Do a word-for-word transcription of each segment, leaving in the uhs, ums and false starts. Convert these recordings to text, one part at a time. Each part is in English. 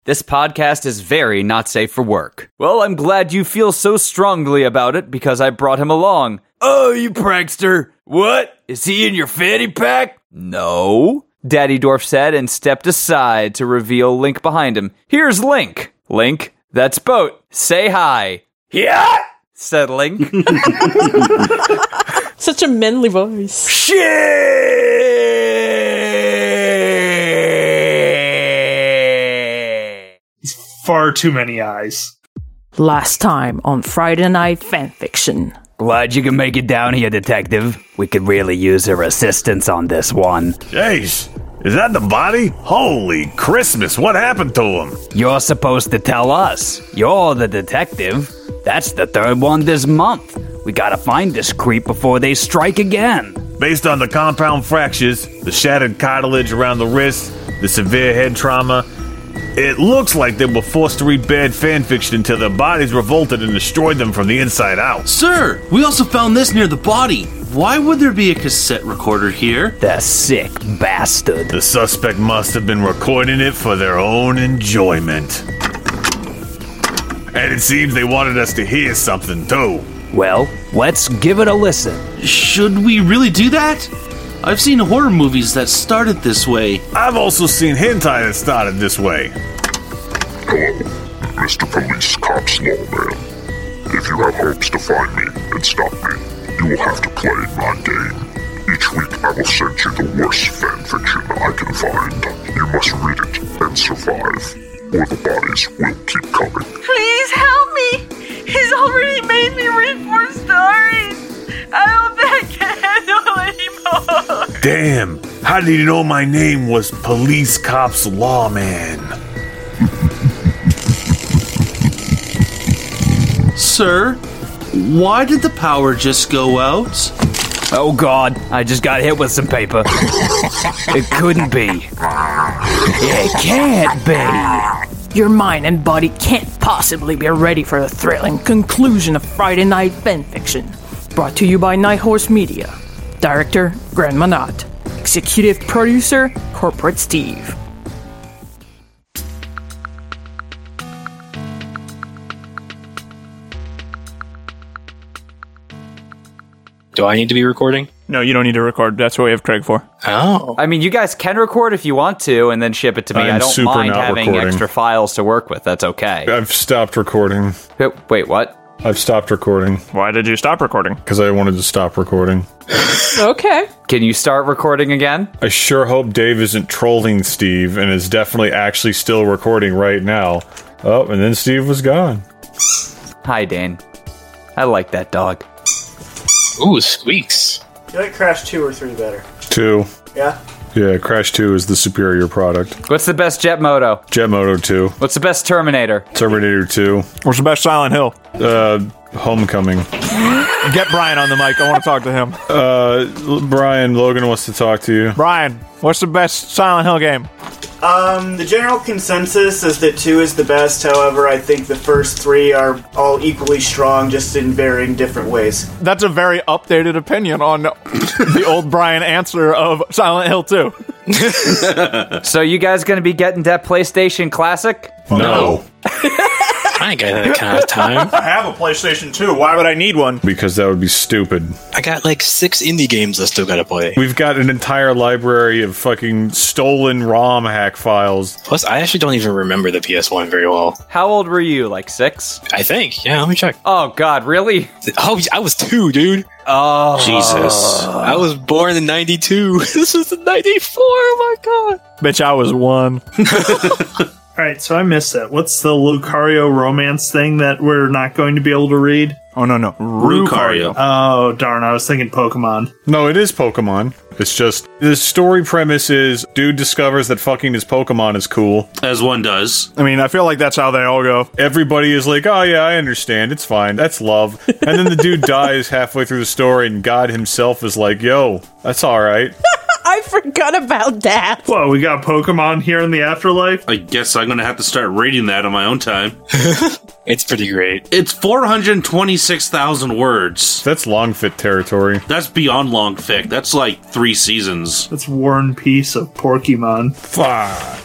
This podcast is very not safe for work. Well, I'm glad you feel so strongly about it because I brought him along. Oh, you prankster. What? Is he in your fanny pack? No, Daddy Dwarf said and stepped aside to reveal Link behind him. Here's Link. Link, that's Boat. Say hi. Yeah, said Link. Such a manly voice. Shit! Far too many eyes. Last time on Friday Night Fanfiction. Glad you can make it down here, Detective. We could really use your assistance on this one. Jeez, is that the body? Holy Christmas, what happened to him? You're supposed to tell us. You're the detective. That's the third one this month. We gotta find this creep before they strike again. Based on the compound fractures, the shattered cartilage around the wrist, the severe head trauma, it looks like they were forced to read bad fanfiction until their bodies revolted and destroyed them from the inside out. Sir, we also found this near the body. Why would there be a cassette recorder here? The sick bastard. The suspect must have been recording it for their own enjoyment. And it seems they wanted us to hear something, too. Well, let's give it a listen. Should we really do that? I've seen horror movies that started this way. I've also seen hentai that started this way. Hello, Mister Police Cops Lawman. If you have hopes to find me and stop me, you will have to play my game. Each week I will send you the worst fanfiction I can find. You must read it and survive, or the bodies will keep coming. Please help me! He's already made me read four stories! I don't think I can handle anymore! Damn, how did he know my name was Police Cops Lawman? Sir, why did the power just go out? Oh god, I just got hit with some paper. It couldn't be. It can't be. Your mind and body can't possibly be ready for the thrilling conclusion of Friday Night Fanfiction. Brought to you by Nighthorse Media. Director, Grand Manat. Executive Producer, Corporate Steve. Do I need to be recording? No, you don't need to record. That's what we have Craig for. Oh. I mean, you guys can record if you want to and then ship it to me. I'm I don't super mind not having recording. extra files to work with. That's okay. I've stopped recording. Wait, wait, what? I've stopped recording. Why did you stop recording? Because I wanted to stop recording. Okay. Can you start recording again? I sure hope Dave isn't trolling Steve and is definitely actually still recording right now. Oh, and then Steve was gone. Hi, Dane. I like that dog. Ooh, squeaks. You like Crash two or three better? Two. Yeah? Yeah, Crash two is the superior product. What's the best Jet Moto? Jet Moto two. What's the best Terminator? Terminator two. What's the best Silent Hill? Uh, Homecoming. Get Brian on the mic. I want to talk to him. Uh, Brian, Logan wants to talk to you. Brian, what's the best Silent Hill game? Um, the general consensus is that two is the best. However, I think the first three are all equally strong, just in varying different ways. That's a very updated opinion on the old Brian answer of Silent Hill two. So you guys gonna be getting that PlayStation Classic? No. I ain't got that kind of time. I have a PlayStation two. Why would I need one? Because that would be stupid. I got like six indie games I still gotta play. We've got an entire library of fucking stolen ROM hack files. Plus, I actually don't even remember the P S one very well. How old were you? Like six? I think. Yeah, let me check. Oh god, really? Oh, I was two, dude. Oh. Jesus. I was born in ninety-two. This is in ninety-four. Oh my god. Bitch, I was one. Alright, so I missed that. What's the Lucario romance thing that we're not going to be able to read? Oh, no, no. Lucario. Oh, darn, I was thinking Pokemon. No, it is Pokemon. It's just, the story premise is, dude discovers that fucking his Pokemon is cool. As one does. I mean, I feel like that's how they all go. Everybody is like, oh yeah, I understand, it's fine, that's love. And then the dude dies halfway through the story, and God himself is like, yo, that's alright. I forgot about that. Whoa, we got Pokemon here in the afterlife? I guess I'm gonna have to start reading that on my own time. It's pretty great. It's four hundred twenty-six thousand words. That's long fit territory. That's beyond long fic. That's like three seasons. That's War and Peace of Pokemon. Fuck.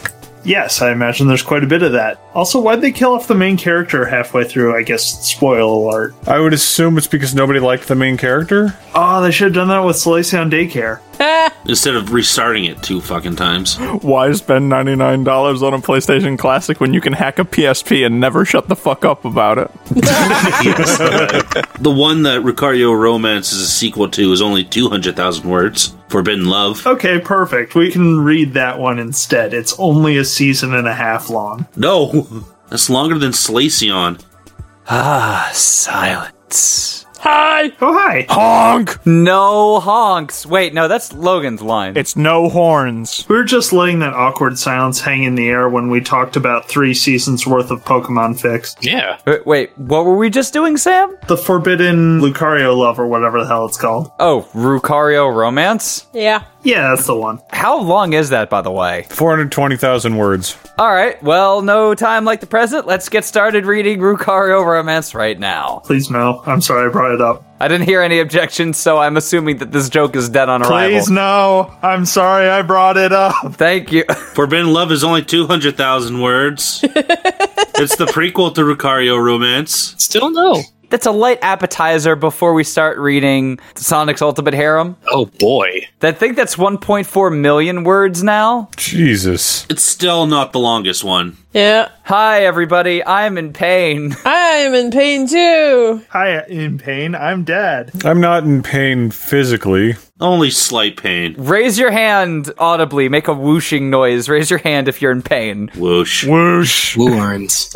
Yes, I imagine there's quite a bit of that. Also, why'd they kill off the main character halfway through? I guess, spoil alert. I would assume it's because nobody liked the main character. Oh, they should have done that with Salacion Daycare. Instead of restarting it two fucking times. Why spend ninety-nine dollars on a PlayStation Classic when you can hack a P S P and never shut the fuck up about it? Yes, uh, the one that Lucario Romance is a sequel to is only two hundred thousand words. Forbidden Love. Okay, perfect. We can read that one instead. It's only a season and a half long. No, that's longer than Salacion. Ah, silence. Hi! Oh, hi! Honk! No honks. Wait, no, that's Logan's line. It's no horns. We were just letting that awkward silence hang in the air when we talked about three seasons worth of Pokemon Fix. Yeah. Wait, wait, what were we just doing, Sam? The Forbidden Lucario Love, or whatever the hell it's called. Oh, Lucario Romance? Yeah. Yeah, that's the one. How long is that, by the way? four hundred twenty thousand words. All right, well, no time like the present. Let's get started reading Lucario Romance right now. Please, no. I'm sorry I brought it up. I didn't hear any objections, so I'm assuming that this joke is dead on arrival. Please, no. I'm sorry I brought it up. Thank you. Forbidden Love is only two hundred thousand words. It's the prequel to Lucario Romance. Still no. That's a light appetizer before we start reading Sonic's Ultimate Harem. Oh, boy. I think that's one point four million words now. Jesus. It's still not the longest one. Yeah. Hi, everybody. I'm in pain. I'm in pain too. Hi, in pain. I'm dead. I'm not in pain physically. Only slight pain. Raise your hand audibly. Make a whooshing noise. Raise your hand if you're in pain. Whoosh. Whoosh. Woorns.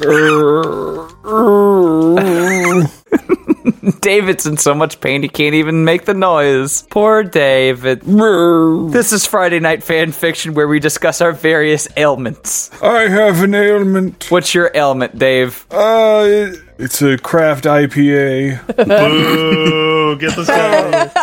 David's in so much pain he can't even make the noise. Poor David. This is Friday Night Fan Fiction, where we discuss our various ailments. I have an ailment. What's your ailment, Dave? Uh, it's a craft I P A. Boo! Get this guy.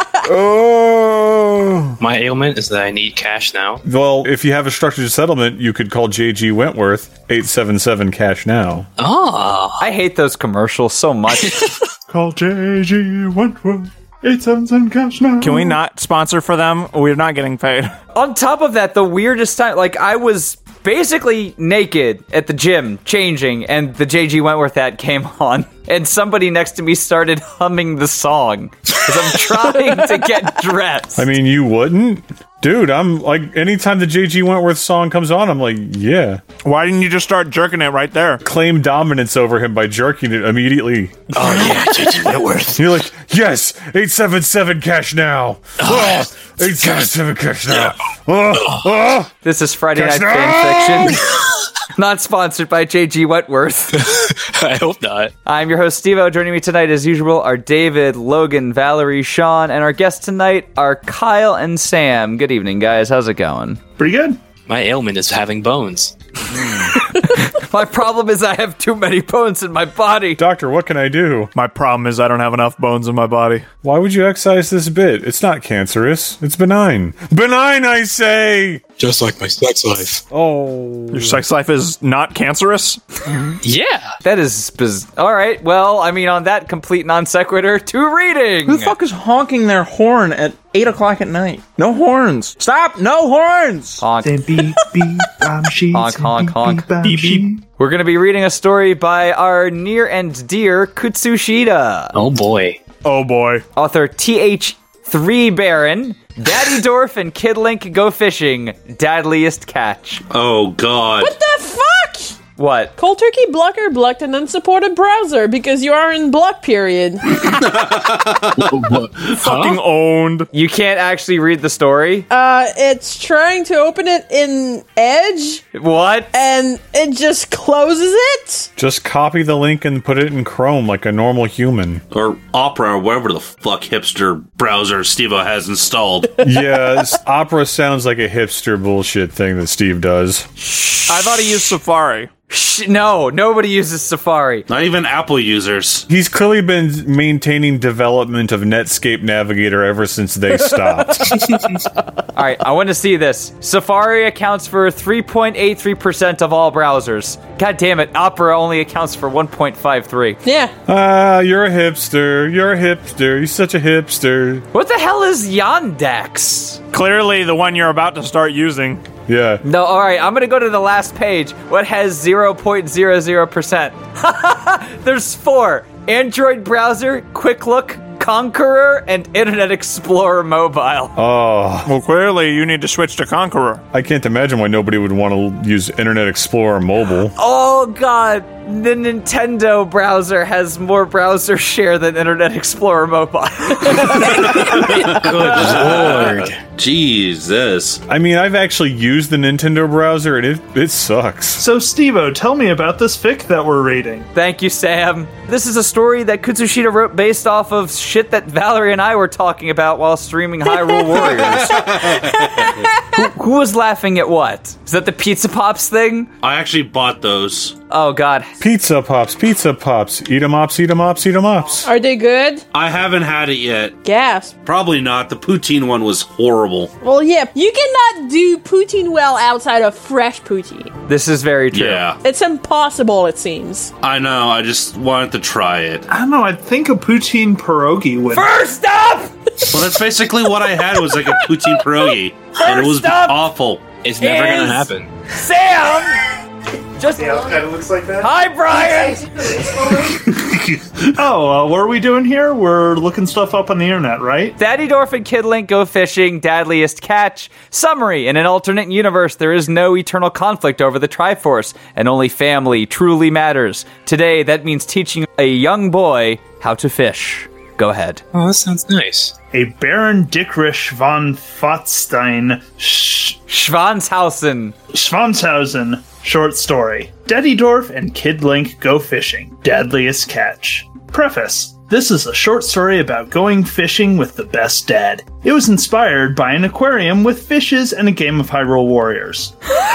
Oh. My ailment is that I need cash now. Well, if you have a structured settlement, you could call J G Wentworth eight seven seven cash now. Oh. I hate those commercials so much. Call J G Wentworth. eight seven seven cash now. Can we not sponsor for them? We're not getting paid. On top of that, the weirdest time, like, I was basically naked at the gym, changing, and the J G Wentworth ad came on, and somebody next to me started humming the song, because I'm trying to get dressed. I mean, you wouldn't? Dude, I'm like, anytime the J G Wentworth song comes on, I'm like, yeah. Why didn't you just start jerking it right there? Claim dominance over him by jerking it immediately. Oh, yeah, J G Wentworth. You're like, yes, eight seven seven cash now. Oh, eight seven seven cash now. Oh, oh. This is Friday Cash Night Fan Fiction. Not sponsored by J G Wentworth. I hope not. I'm your host, Steve-O. Joining me tonight, as usual, are David, Logan, Valerie, Sean, and our guests tonight are Kyle and Sam. Good evening, guys. How's it going? Pretty good. My ailment is having bones. My problem is I have too many bones in my body. Doctor, what can I do? My problem is I don't have enough bones in my body. Why would you excise this bit? It's not cancerous. It's benign. Benign, I say! Just like my sex life. Oh. Your sex life is not cancerous? Yeah. That is biz- all right. Well, I mean, on that complete non sequitur, to reading. Who the fuck is honking their horn at eight o'clock at night? No horns. Stop! No horns! Honk. Say beep, beep, I'm sheets. Honk, honk, honk. Beep, Beep, beep. We're going to be reading a story by our near and dear Kutsushita. Oh, boy. Oh, boy. Author T H three Baron, Daddy Dorf and Kid Link Go Fishing, Dadliest Catch. Oh, God. What the fuck? What? Cold Turkey Blocker blocked an unsupported browser because you are in block period. Fucking owned. You can't actually read the story? Uh, it's trying to open it in Edge, What? and it just closes it. Just copy the link and put it in Chrome like a normal human. Or Opera, or whatever the fuck hipster browser Steve-O has installed. Yes, Opera sounds like a hipster bullshit thing that Steve does. I thought he used Safari. Shh, no, nobody uses Safari. Not even Apple users. He's clearly been maintaining development of Netscape Navigator ever since they stopped. All right, I want to see this. Safari accounts for three point eight three percent of all browsers. God damn it, Opera only accounts for one point five three. Yeah. Ah, you're a hipster. You're a hipster. You're such a hipster. What the hell is Yandex? Clearly the one you're about to start using. Yeah. No, all right, I'm going to go to the last page. What has zero point zero zero percent? There's four. Android browser, Quick Look, Conqueror, and Internet Explorer Mobile. Oh. Well, clearly you need to switch to Conqueror. I can't imagine why nobody would want to use Internet Explorer Mobile. Oh, God. The Nintendo browser has more browser share than Internet Explorer Mobile. Good lord. Jesus. I mean, I've actually used the Nintendo browser, and it, it sucks. So, Steve-O, tell me about this fic that we're reading. Thank you, Sam. This is a story that Kutsushita wrote based off of shit that Valerie and I were talking about while streaming Hyrule Warriors. who, who was laughing at what? Is that the Pizza Pops thing? I actually bought those. Oh, God. Pizza Pops, Pizza Pops. Eat 'em ups, eat 'em ups, eat 'em ups. Are they good? I haven't had it yet. Gasp. Probably not. The poutine one was horrible. Well, yeah, you cannot do poutine well outside of fresh poutine. This is very true. Yeah. It's impossible, it seems. I know. I just wanted to try it. I don't know, I think a poutine pierogi would... First up! Well, that's basically what I had. Was like a poutine pierogi. And it was up awful. It's never is- gonna happen. Sam! Just Yeah, it kind of looks like that. Hi, Brian! Oh, uh, what are we doing here? We're looking stuff up on the internet, right? Daddy Dorf and Kid Link go fishing, Dadliest catch. Summary: in an alternate universe, there is no eternal conflict over the Triforce, and only family truly matters. Today, that means teaching a young boy how to fish. Go ahead. Oh, that sounds nice. A Baron Dietrich von Fotstein Sch- Schwanzhausen. Schwanzhausen short story. Daddy Dorf and Kid Link go fishing. Deadliest catch. Preface. This is a short story about going fishing with the best dad. It was inspired by an aquarium with fishes and a game of Hyrule Warriors.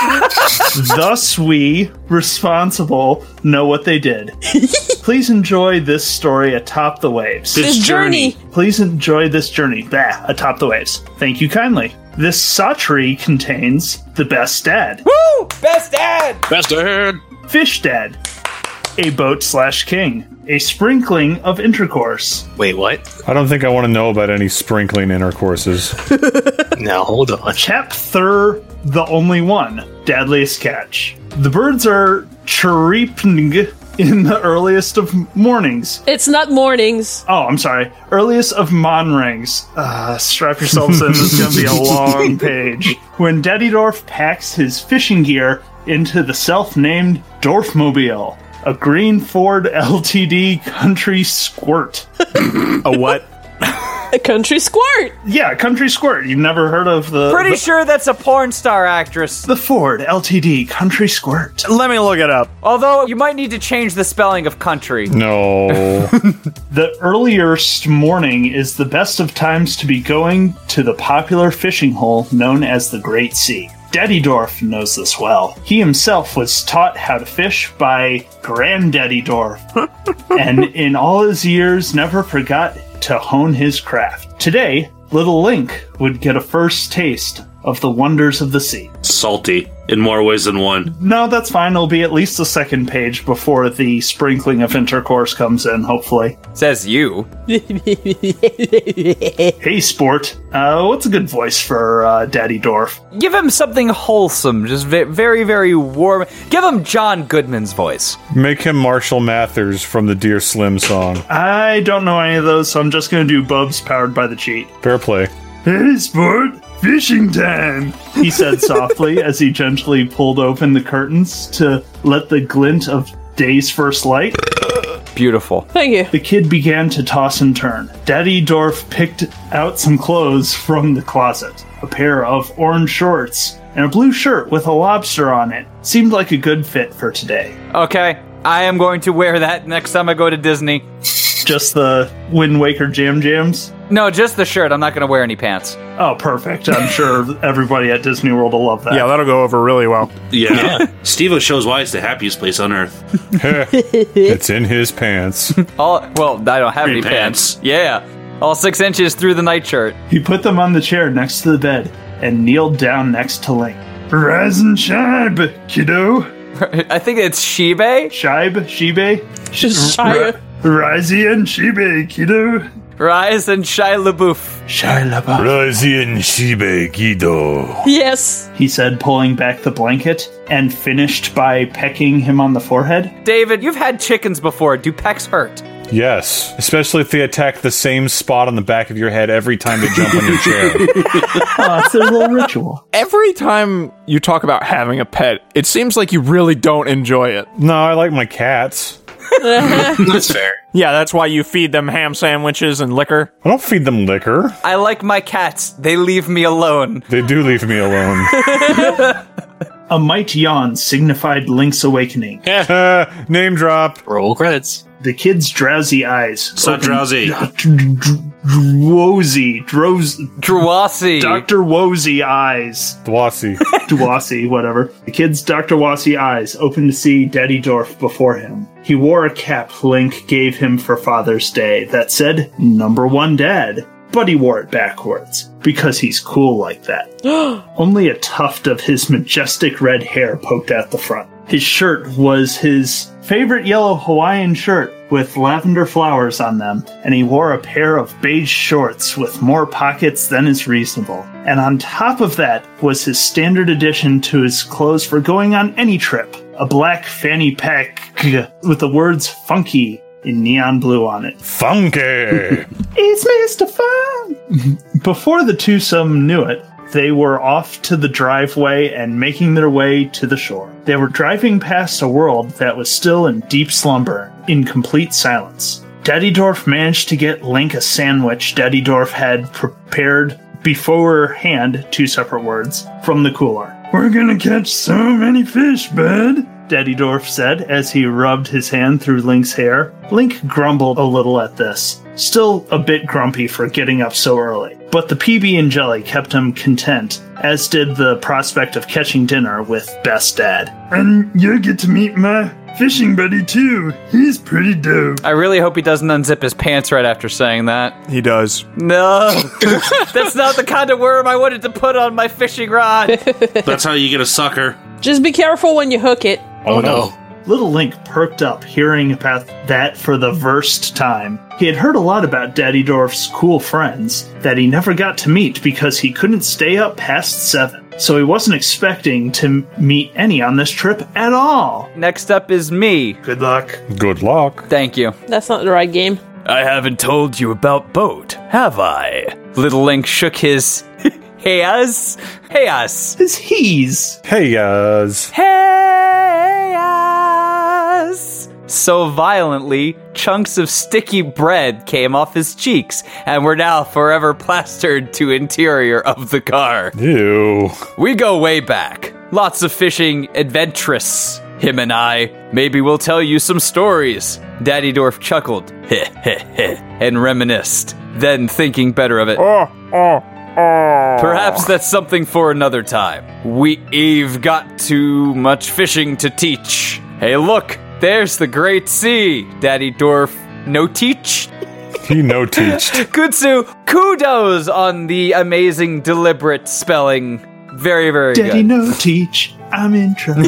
Thus we, responsible, know what they did. Please enjoy this story atop the waves. This, This journey. journey. Please enjoy this journey. Bah, atop the waves. Thank you kindly. This Satri contains the best dad. Woo! Best dad! Best dad. Fish dad. A boat slash king. A sprinkling of intercourse. Wait, what? I don't think I want to know about any sprinkling intercourses. Now, hold on. Chap Thur, the only one. Dadliest catch. The birds are chirping in the earliest of mornings. It's not mornings. Oh, I'm sorry. Earliest of monrings. Uh, strap yourselves in. This is going to be a long page. When Daddy Dorf packs his fishing gear into the self-named Dorfmobile, a green Ford L T D country squirt. A what? A country squirt. Yeah, country squirt. You've never heard of the... Pretty the, sure that's a porn star actress. the Ford L T D country squirt. Let me look it up. Although, you might need to change the spelling of country. No. The earliest morning is the best of times to be going to the popular fishing hole known as the Great Sea. Daddy Dorf knows this well. He himself was taught how to fish by Granddaddy Dorf, and in all his years never forgot to hone his craft. Today, little Link would get a first taste of the wonders of the sea. Salty in more ways than one. No, that's fine. It'll be at least the second page before the sprinkling of intercourse comes in, hopefully. Says you. Hey, sport. Uh, what's a good voice for uh, Daddy Dorf? Give him something wholesome, just ve- very, very warm. Give him John Goodman's voice. Make him Marshall Mathers from the Dear Slim song. I don't know any of those, so I'm just going to do Bubs powered by the cheat. Fair play. Hey, sport. Fishing time, he said softly as he gently pulled open the curtains to let the glint of day's first light. Beautiful. Thank you. The kid began to toss and turn. Daddy Dorf picked out some clothes from the closet. A pair of orange shorts and a blue shirt with a lobster on it. Seemed like a good fit for today. Okay, I am going to wear that next time I go to Disney. Just the Wind Waker Jam Jams? No, just the shirt. I'm not going to wear any pants. Oh, perfect. I'm sure everybody at Disney World will love that. Yeah, that'll go over really well. Yeah. Steve-O shows why it's the happiest place on earth. It's in his pants. All well, I don't have Green any pants. pants. Yeah, all six inches through the nightshirt. He put them on the chair next to the bed and kneeled down next to Link. Rise and shine, kiddo. I think it's Shibe. Shibe? Shibe? Shire. Risey and Shibe, kiddo. Rise and Shia LaBeouf. Shia LaBeouf. Razian Shibe Gido. Yes. He said, pulling back the blanket, and finished by pecking him on the forehead. David, you've had chickens before. Do pecks hurt? Yes, especially if they attack the same spot on the back of your head every time they jump on your chair. Oh, it's their little ritual. Every time you talk about having a pet, it seems like you really don't enjoy it. No, I like my cats. That's fair. Yeah, that's why you feed them ham sandwiches and liquor. I don't feed them liquor. I like my cats. They leave me alone. They do leave me alone. A mighty yawn signified Link's awakening. uh, name drop. Roll credits. The kid's drowsy eyes. So drowsy. Drowsy. Droz. Drowsy. Doctor Wozy eyes. Dwasi. Dwasi, whatever. The kid's Doctor Wasi eyes opened to see Daddy Dorf before him. He wore a cap Link gave him for Father's Day that said, Number One Dad. But he wore it backwards, because he's cool like that. Only a tuft of his majestic red hair poked out the front. His shirt was his favorite yellow Hawaiian shirt with lavender flowers on them, and he wore a pair of beige shorts with more pockets than is reasonable. And on top of that was his standard addition to his clothes for going on any trip, a black fanny pack with the words funky in neon blue on it. Funky! It's Mister Fun! Before the twosome knew it, they were off to the driveway and making their way to the shore. They were driving past a world that was still in deep slumber, in complete silence. Daddy Dorf managed to get Link a sandwich Daddy Dorf had prepared beforehand, two separate words, from the cooler. We're gonna catch so many fish, bud, Daddy Dorf said as he rubbed his hand through Link's hair. Link grumbled a little at this, still a bit grumpy for getting up so early. But the P B and jelly kept him content, as did the prospect of catching dinner with Best Dad. And you get to meet my fishing buddy too. He's pretty dope. I really hope he doesn't unzip his pants right after saying that. He does. No. That's not the kind of worm I wanted to put on my fishing rod. That's how you get a sucker. Just be careful when you hook it. Oh no. Little Link perked up hearing about that for the first time. He had heard a lot about Daddy Dorf's cool friends that he never got to meet because he couldn't stay up past seven. So he wasn't expecting to meet any on this trip at all. Next up is me. Good luck. Good luck. Thank you. That's not the right game. I haven't told you about Boat, have I? Little Link shook his hairs. Hairs. His he's. Hey, guys. Hairs. So violently, chunks of sticky bread came off his cheeks and were now forever plastered to interior of the car. Ew. We go way back. Lots of fishing adventurous. Him and I. Maybe we'll tell you some stories. Daddy Dorf chuckled, heh heh heh, and reminisced. Then, thinking better of it, Oh, oh, oh. perhaps that's something for another time. We've got too much fishing to teach. Hey, look, there's the Great Sea. Daddy Dorf, no teach? He no teached. Kutsu, kudos on the amazing deliberate spelling. Very, very Daddy good. no teach. I'm in trouble.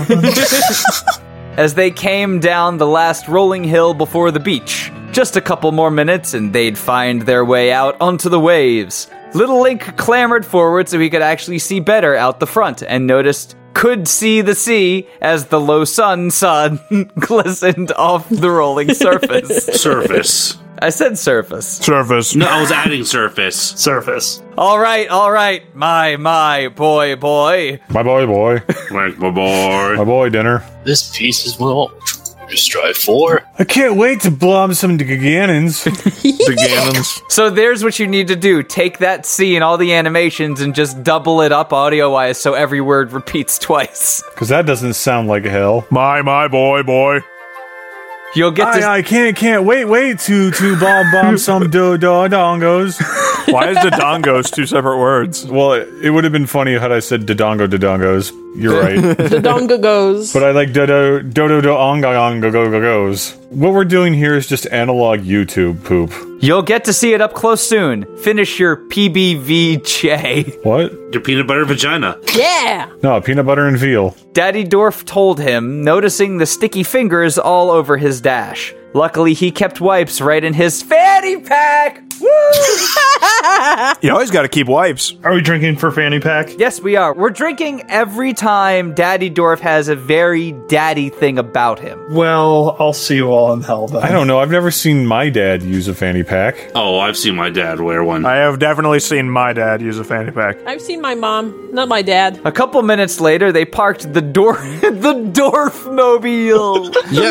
As they came down the last rolling hill before the beach. Just a couple more minutes and they'd find their way out onto the waves. Little Link clambered forward so he could actually see better out the front and noticed could see the sea as the low sun sun glistened off the rolling surface. Surface. I said surface. Surface. No, I was adding surface. Surface. All right, all right. My, my, boy, boy. My boy, boy. Like my boy. My boy dinner. This piece is well. Just drive four. I can't wait to blob some Gagannons. The Gannons. So there's what you need to do. Take that scene, all the animations, and just double it up audio-wise so every word repeats twice. Because that doesn't sound like hell. My, my boy, boy. You'll get to... I, I can't, can't wait, wait to, to bomb, bomb some do, do, dongos. Why is the dongos two separate words? Well, it, it would have been funny had I said dodongo, dodongos. You're right. The donga goes. But I like dodo, dodo, do, onga, onga, go, go, goes. What we're doing here is just analog YouTube poop. You'll get to see it up close soon. Finish your P B V J. What? Your peanut butter vagina. Yeah. No, peanut butter and veal. Daddy Dorf told him, noticing the sticky fingers all over his dash. Luckily, he kept wipes right in his fanny pack. You always got to keep wipes. Are we drinking for fanny pack? Yes, we are. We're drinking every time Daddy Dwarf has a very daddy thing about him. Well, I'll see you all in hell then. I don't know. I've never seen my dad use a fanny pack. Oh, I've seen my dad wear one. I have definitely seen my dad use a fanny pack. I've seen my mom, not my dad. A couple minutes later, they parked the door, the Dwarfmobile.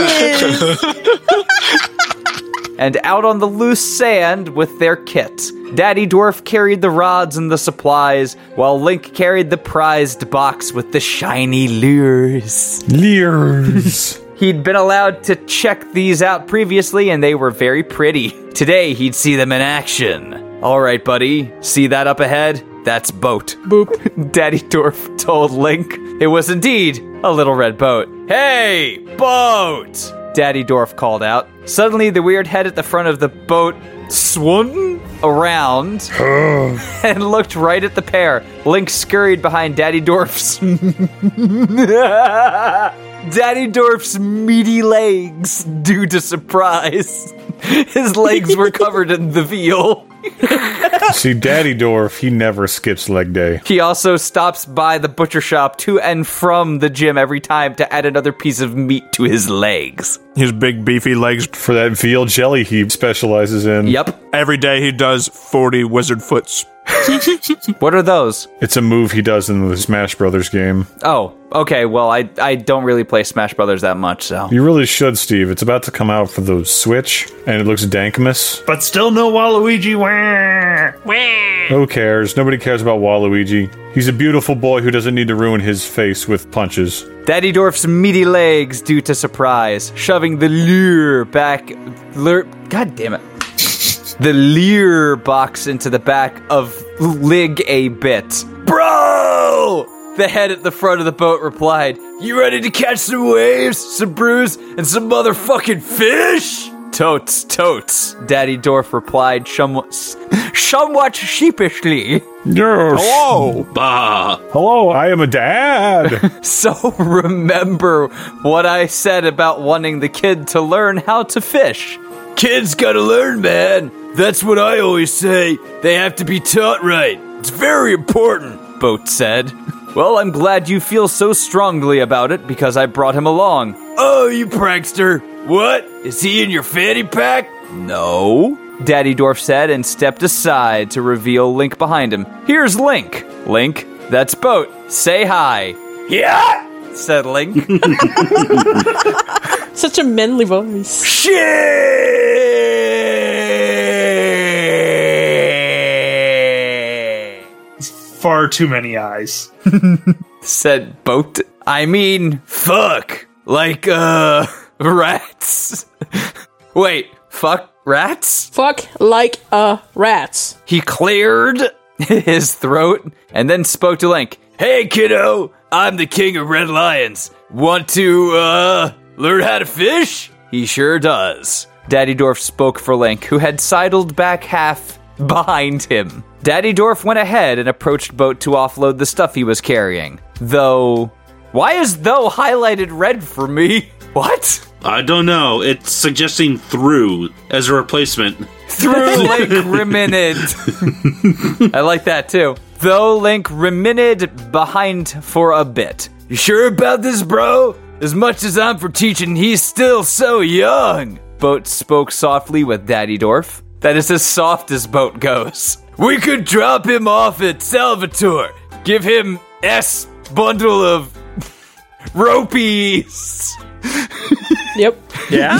And out on the loose sand with their kit. Daddy Dwarf carried the rods and the supplies, while Link carried the prized box with the shiny lures. Lures. He'd been allowed to check these out previously, and they were very pretty. Today, he'd see them in action. All right, buddy, see that up ahead? That's boat. Boop. Daddy Dwarf told Link it was indeed a little red boat. Hey, boat! Daddy Dwarf called out. Suddenly, the weird head at the front of the boat swung around and looked right at the pair. Link scurried behind Daddy Dwarf's... Daddy Dwarf's meaty legs due to surprise. His legs were covered in the veal. See, Daddy Dwarf, he never skips leg day. He also stops by the butcher shop to and from the gym every time to add another piece of meat to his legs. His big beefy legs. For that veal jelly he specializes in. Yep. Every day he does forty wizard foots. What are those? It's a move he does in the Smash Brothers game. Oh, okay. Well, I I don't really play Smash Brothers that much, so. You really should, Steve. It's about to come out for the Switch, and it looks dankmas. But still no Waluigi. Wah! Who cares? Nobody cares about Waluigi. He's a beautiful boy who doesn't need to ruin his face with punches. Daddy Dwarf's meaty legs due to surprise, shoving the lure back... Lure... God damn it. The lure box into the back of Lig a bit. Bro! The head at the front of the boat replied, "You ready to catch some waves, some brews, and some motherfucking fish?" Totes, totes, Daddy Dwarf replied somewhat, somewhat sheepishly. Yes. Hello. Bah. Hello, I am a dad. So remember what I said about wanting the kid to learn how to fish. Kids gotta learn, man. That's what I always say. They have to be taught right. It's very important, Boat said. Well, I'm glad you feel so strongly about it because I brought him along. Oh, you prankster. What? Is he in your fanny pack? No, Daddy Dwarf said and stepped aside to reveal Link behind him. Here's Link. Link, that's Boat. Say hi. Yeah, said Link. Such a manly voice. Shit! Far too many eyes. Said Boat. I mean, fuck. Like, uh, rats. Wait, fuck rats? Fuck like uh rats. He cleared his throat and then spoke to Link. Hey, kiddo, I'm the king of red lions. Want to, uh, learn how to fish? He sure does. Daddy Dwarf spoke for Link, who had sidled back half behind him. Daddy Dwarf went ahead and approached Boat to offload the stuff he was carrying. Though, why is though highlighted red for me? What? I don't know. It's suggesting through as a replacement. Through Link reminid. I like that too. Though Link reminid behind for a bit. You sure about this, bro? As much as I'm for teaching, he's still so young. Boat spoke softly with Daddy Dwarf. That is as soft as Boat goes. We could drop him off at Salvatore. Give him S bundle of ropies. Yep. Yeah?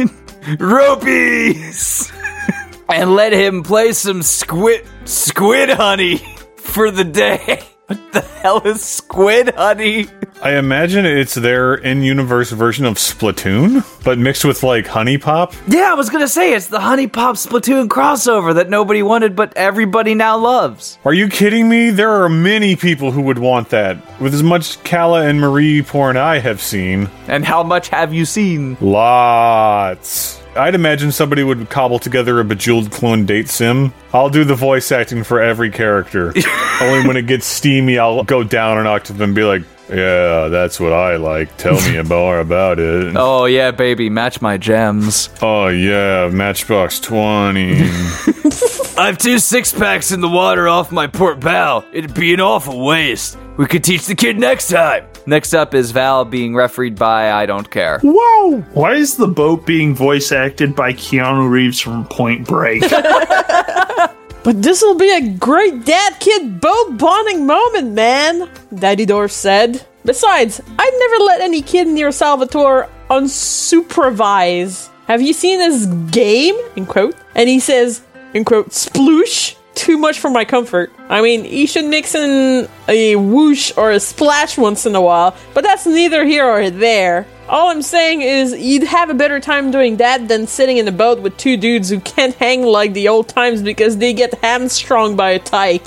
Ropies. And let him play some squid squid honey for the day. What the hell is squid honey? I imagine it's their in-universe version of Splatoon, but mixed with, like, Honey Pop. Yeah, I was gonna say, it's the Honey Pop Splatoon crossover that nobody wanted, but everybody now loves. Are you kidding me? There are many people who would want that. With as much Kala and Marie porn I have seen. And how much have you seen? Lots. I'd imagine somebody would cobble together a Bejeweled clone date sim. I'll do the voice acting for every character. Only when it gets steamy, I'll go down an octave and be like, Yeah, that's what I like. Tell me more about it. Oh, yeah, baby, match my gems. Oh, yeah, Matchbox twenty. I have two six-packs in the water off my port bow. It'd be an awful waste. We could teach the kid next time. Next up is Val being refereed by I Don't Care. Whoa! Why is the boat being voice acted by Keanu Reeves from Point Break? But this'll be a great dad-kid boat bonding moment, man, Daddy Dorf said. Besides, I'd never let any kid near Salvatore unsupervised. Have you seen his game? In quote. And he says, in quote, sploosh. Too much for my comfort. I mean, he should mix in a whoosh or a splash once in a while, but that's neither here or there. All I'm saying is you'd have a better time doing that than sitting in a boat with two dudes who can't hang like the old times because they get hamstrung by a tyke.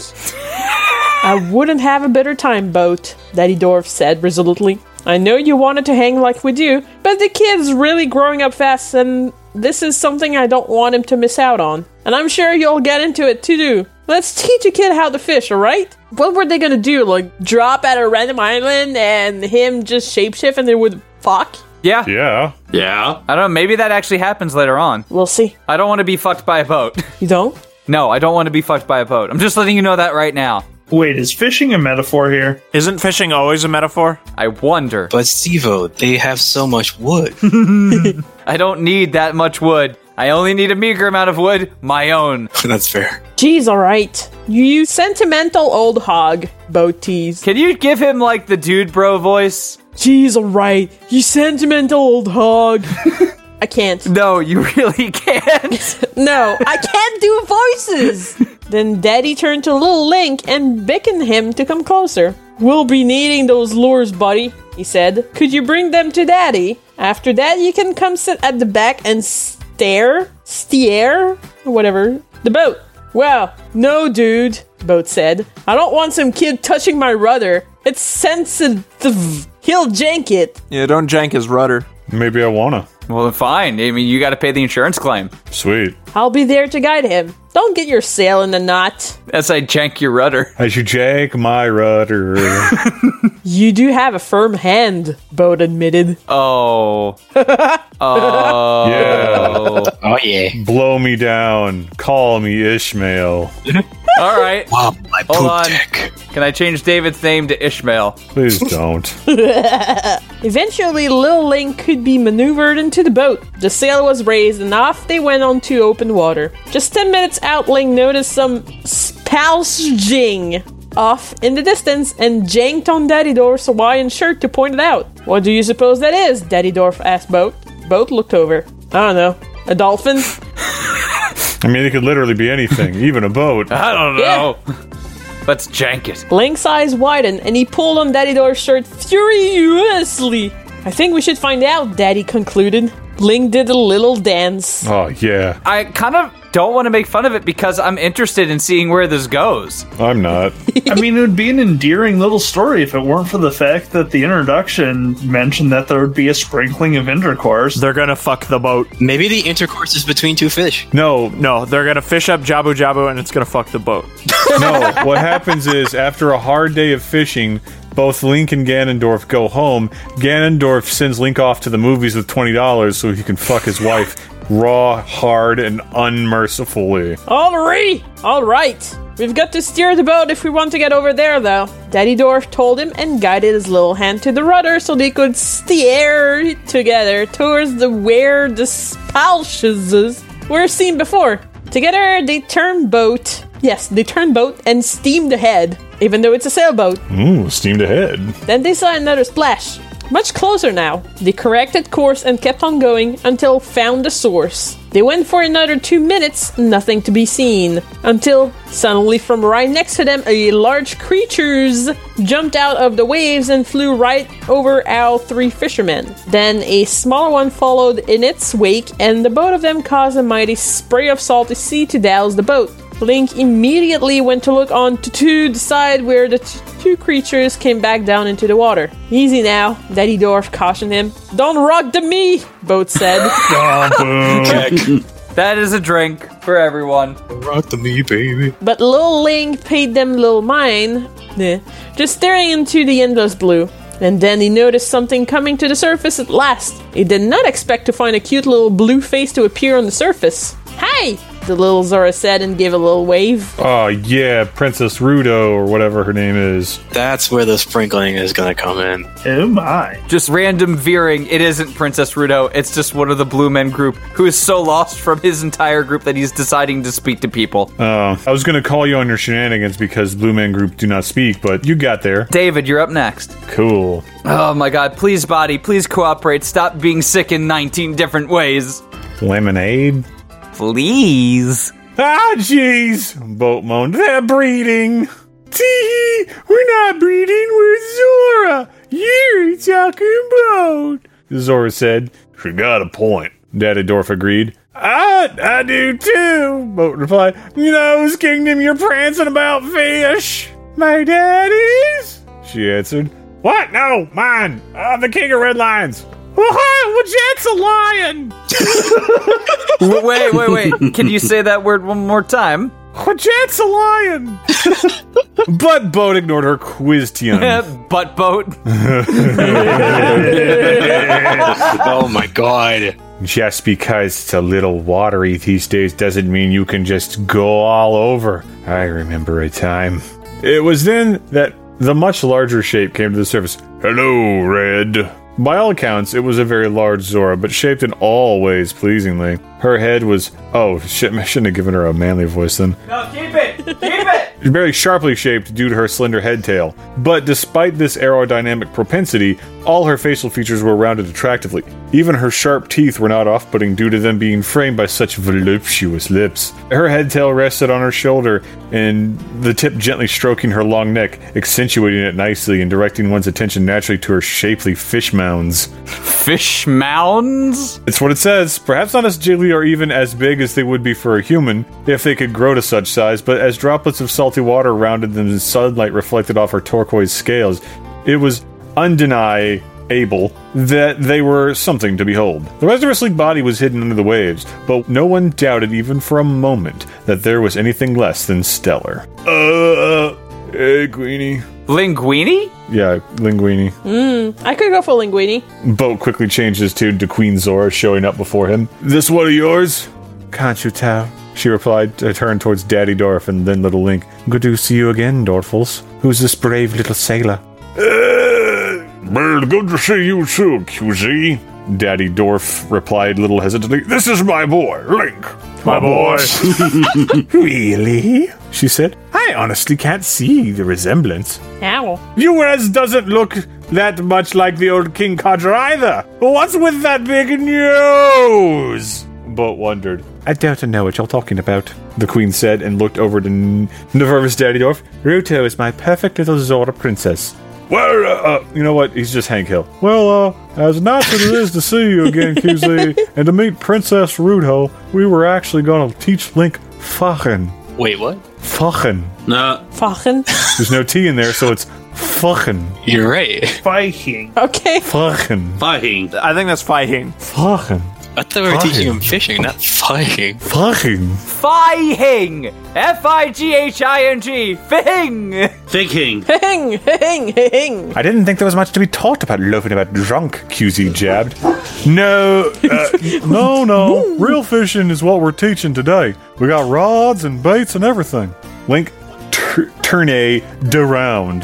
I wouldn't have a better time, boat, Daddy Dorf said resolutely. I know you wanted to hang like we do, but the kid's really growing up fast and this is something I don't want him to miss out on. And I'm sure you'll get into it to do. Let's teach a kid how to fish, alright? What were they gonna do? Like, drop at a random island and him just shapeshift and they would fuck? Yeah. Yeah. Yeah. I don't know, maybe that actually happens later on. We'll see. I don't want to be fucked by a boat. You don't? No, I don't want to be fucked by a boat. I'm just letting you know that right now. Wait, is fishing a metaphor here? Isn't fishing always a metaphor? I wonder. But Stevo, they have so much wood. I don't need that much wood. I only need a meager amount of wood, my own. That's fair. Jeez, alright. You sentimental old hog, boat tease. Can you give him, like, the dude bro voice? Jeez, alright. You sentimental old hog. I can't. No, you really can't. No, I can't do voices. Then Daddy turned to little Link and beckoned him to come closer. We'll be needing those lures, buddy, he said. Could you bring them to Daddy? After that, you can come sit at the back and stare, steer, whatever, the boat. Well, no, dude, Boat said. I don't want some kid touching my rudder. It's sensitive. He'll jank it. Yeah, don't jank his rudder. Maybe I wanna. Well, fine. I mean, you gotta pay the insurance claim. Sweet. I'll be there to guide him. Don't get your sail in the knot. As I jank your rudder. As you jank my rudder. You do have a firm hand, Boat admitted. Oh. Oh. Yeah. Oh, yeah. Blow me down. Call me Ishmael. All right. Wow, my Hold poop on. deck. Can I change David's name to Ishmael? Please don't. Eventually, Lil Link could be maneuvered into the boat. The sail was raised and off they went onto open water. Just ten minutes out, Link noticed some spousing off in the distance and janked on Daddy Dorf's Hawaiian shirt to point it out. What do you suppose that is? Daddy Dorf asked Boat. Boat looked over. I don't know. A dolphin? I mean, it could literally be anything, even a boat. I don't know. Yeah. Let's jank it. Link's eyes widened and he pulled on Daddy Dorf's shirt furiously. I think we should find out, Daddy concluded. Link did a little dance. Oh, yeah. I kind of don't want to make fun of it because I'm interested in seeing where this goes. I'm not. I mean, it would be an endearing little story if it weren't for the fact that the introduction mentioned that there would be a sprinkling of intercourse. They're gonna fuck the boat. Maybe the intercourse is between two fish. No. No, they're gonna fish up Jabu Jabu and it's gonna fuck the boat. No, what happens is, after a hard day of fishing, both Link and Ganondorf go home. Ganondorf sends Link off to the movies with twenty dollars so he can fuck his wife raw, hard, and unmercifully. Alright, alright. We've got to steer the boat if we want to get over there, though. Daddy Dorf told him and guided his little hand to the rudder so they could steer together towards the where the spouses were seen before. Together, they turned boat. Yes, they turned boat and steamed ahead, even though it's a sailboat. Ooh, steamed ahead. Then they saw another splash. Much closer now. They corrected course and kept on going until found the source. They went for another two minutes, nothing to be seen. Until, suddenly from right next to them, a large creatures jumped out of the waves and flew right over our three fishermen. Then a smaller one followed in its wake, and the both of them caused a mighty spray of salty sea to douse the boat. Link immediately went to look on to, to the side where the t- two creatures came back down into the water. Easy now, Daddy Dorf cautioned him. Don't rock the me, Boat said. That is a drink for everyone. Rock the me, baby. But Lil Link paid them little mind, eh, just staring into the endless blue. And then he noticed something coming to the surface at last. He did not expect to find a cute little blue face to appear on the surface. Hey! The little Zora said and gave a little wave. Oh, yeah, Princess Rudo, or whatever her name is. That's where the sprinkling is going to come in. Oh my. Just random veering. It isn't Princess Rudo. It's just one of the Blue Men group who is so lost from his entire group that he's deciding to speak to people. Oh, I was going to call you on your shenanigans because Blue Men group do not speak, but you got there. David, you're up next. Cool. Oh my god, please, body, please cooperate. Stop being sick in nineteen different ways. Lemonade? Please. Ah, jeez, Boat moaned. They're breeding. Tee, we're not breeding, we're Zora. You're talking about. Zora said. She got a point, Daddy Dorf agreed. I, I do too, Boat replied. You know whose kingdom you're prancing about, fish? My daddy's? She answered. What? No, mine. I'm the king of red lions. Well, Jet's a lion! wait, wait, wait. Can you say that word one more time? Jet's a lion! Butt Boat ignored her quiz tian. Butt Boat. Oh my god. Just because it's a little watery these days doesn't mean you can just go all over. I remember a time. It was then that the much larger shape came to the surface. Hello, Red. By all accounts, it was a very large Zora, but shaped in all ways pleasingly. Her head was... Oh, shit, I shouldn't have given her a manly voice then. No, keep it! Keep it! Very sharply shaped due to her slender head tail. But despite this aerodynamic propensity, all her facial features were rounded attractively. Even her sharp teeth were not off-putting due to them being framed by such voluptuous lips. Her head tail rested on her shoulder, and the tip gently stroking her long neck, accentuating it nicely and directing one's attention naturally to her shapely fish mounds. Fish mounds? It's what it says. Perhaps not as jiggly or even as big as they would be for a human, if they could grow to such size, but as droplets of salty water rounded them as sunlight reflected off her turquoise scales, it was undeniable that they were something to behold. The rest of her sleek body was hidden under the waves, but no one doubted even for a moment that there was anything less than stellar. Uh, hey, Queenie. Linguini? Yeah, Linguini. Mmm, I could go for Linguini. Boat quickly changed his tune to Queen Zora, showing up before him. This one of yours? Can't you tell? She replied, to turn towards Daddy Dorf and then little Link. Good to see you again, Dorfles. Who's this brave little sailor? Uh, well, good to see you too, Q Z. Daddy Dorf replied a little hesitantly. This is my boy, Link. My, my boy. boy. Really? She said. I honestly can't see the resemblance. Ow. Yours doesn't look that much like the old King Codger either. What's with that big nose? Boat wondered. I don't know what you're talking about, the Queen said and looked over to n- nervous Daddy Dorf. Ruto is my perfect little Zora princess. Well, uh, uh, you know what? He's just Hank Hill. Well, uh, as nice as it is to see you again, Q Z, and to meet Princess Ruto, we were actually going to teach Link fucking. Wait, what? Fucking. No. Fucking. There's no T in there, so it's fucking. You're right. Fighting. Okay. Fucking. Fighting. I think that's fighting. Fucking. I thought we were teaching him fishing, not fighting. Fucking. Fi-hing! F I G H I N G. Fing! Thinking. Hing, hing, hing. I didn't think there was much to be taught about loafing about drunk, Q Z jabbed. No, uh, no, no. Real fishing is what we're teaching today. We got rods and baits and everything. Link, tur- turn a around.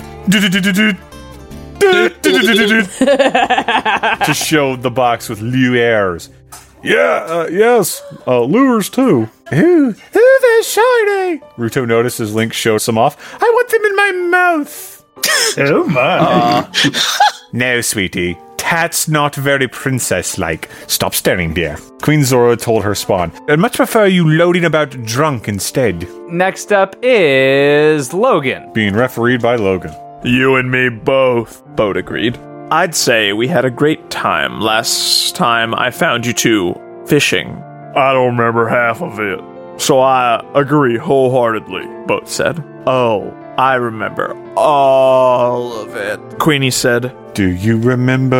To show the box with lures. Yeah, uh, yes, uh, lures too. Ooh, ooh, they're shiny. Ruto noticed as Link showed some off. I want them in my mouth. Oh my. Uh, no, sweetie. That's not very princess-like. Stop staring, dear. Queen Zora told her spawn. I'd much prefer you loading about drunk instead. Next up is Logan. Being refereed by Logan. You and me both, Boat agreed. I'd say we had a great time last time I found you two fishing. I don't remember half of it. So I agree wholeheartedly, Boat said. Oh, I remember all of it, Queenie said. Do you remember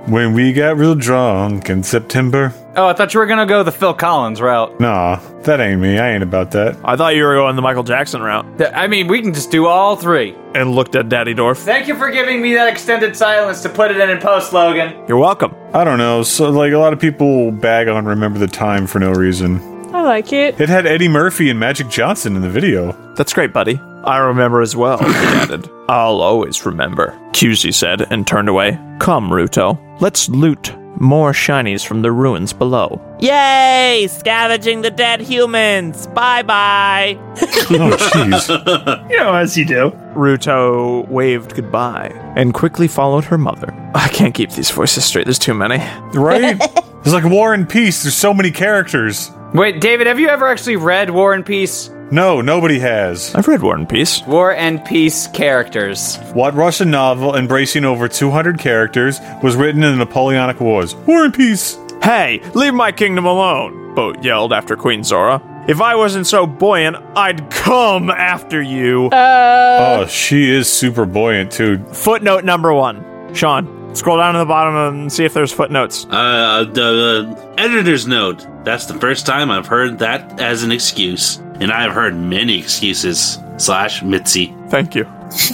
When we got real drunk in September. Oh, I thought you were gonna go the Phil Collins route. Nah, that ain't me. I ain't about that. I thought you were going the Michael Jackson route. I mean, we can just do all three. And looked at Daddy Dorf. Thank you for giving me that extended silence to put it in in post, Logan. You're welcome. I don't know. So, like, a lot of people bag on Remember the Time for no reason. I like it. It had Eddie Murphy and Magic Johnson in the video. That's great, buddy. I remember as well, he added. I'll always remember, Q Z said and turned away. Come, Ruto. Let's loot more shinies from the ruins below. Yay! Scavenging the dead humans! Bye-bye! Oh, jeez. You know, as you do. Ruto waved goodbye and quickly followed her mother. I can't keep these voices straight, there's too many. Right? It's like War and Peace, there's so many characters. Wait, David, have you ever actually read War and Peace? No, nobody has. I've read War and Peace. War and Peace characters. What Russian novel embracing over two hundred characters was written in the Napoleonic Wars? War and Peace. Hey, leave my kingdom alone, Boat yelled after Queen Zora. If I wasn't so buoyant, I'd come after you. Uh, oh, she is super buoyant, too. Footnote number one. Sean, scroll down to the bottom and see if there's footnotes. Uh, the uh, editor's note. That's the first time I've heard that as an excuse. And I've heard many excuses. Slash Mitzi. Thank you.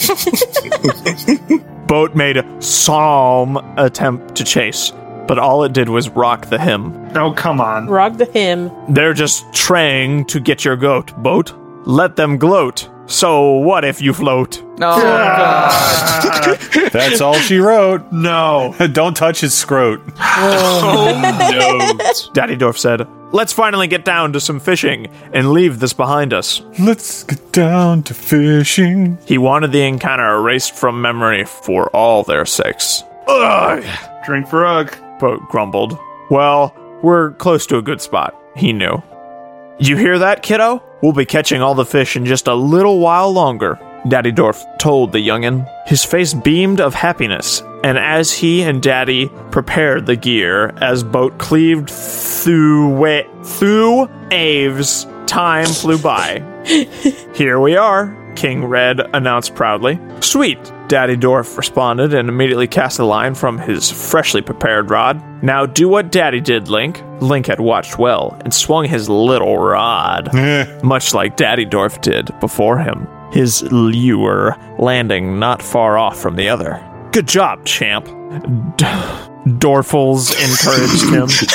Boat made some attempt to chase, but all it did was rock the hymn. Oh, come on. Rock the hymn. They're just trying to get your goat, Boat. Let them gloat. So what if you float? Oh, God. That's all she wrote. No. Don't touch his scrot. Oh, no. Daddy Dorf said, let's finally get down to some fishing and leave this behind us. Let's get down to fishing. He wanted the encounter erased from memory for all their sakes. Ugh. Drink for Ugg. Boat grumbled. Well, we're close to a good spot, he knew. You hear that, kiddo? We'll be catching all the fish in just a little while longer, Daddy Dorf told the youngin'. His face beamed of happiness, and as he and Daddy prepared the gear, as Boat cleaved through wa- through Aves, time flew by. Here we are, King Red announced proudly. Sweet, Daddy Dorf responded and immediately cast a line from his freshly prepared rod. Now do what Daddy did, Link. Link had watched well and swung his little rod, much like Daddy Dorf did before him, his lure landing not far off from the other. Good job, champ. D- Dorfles encouraged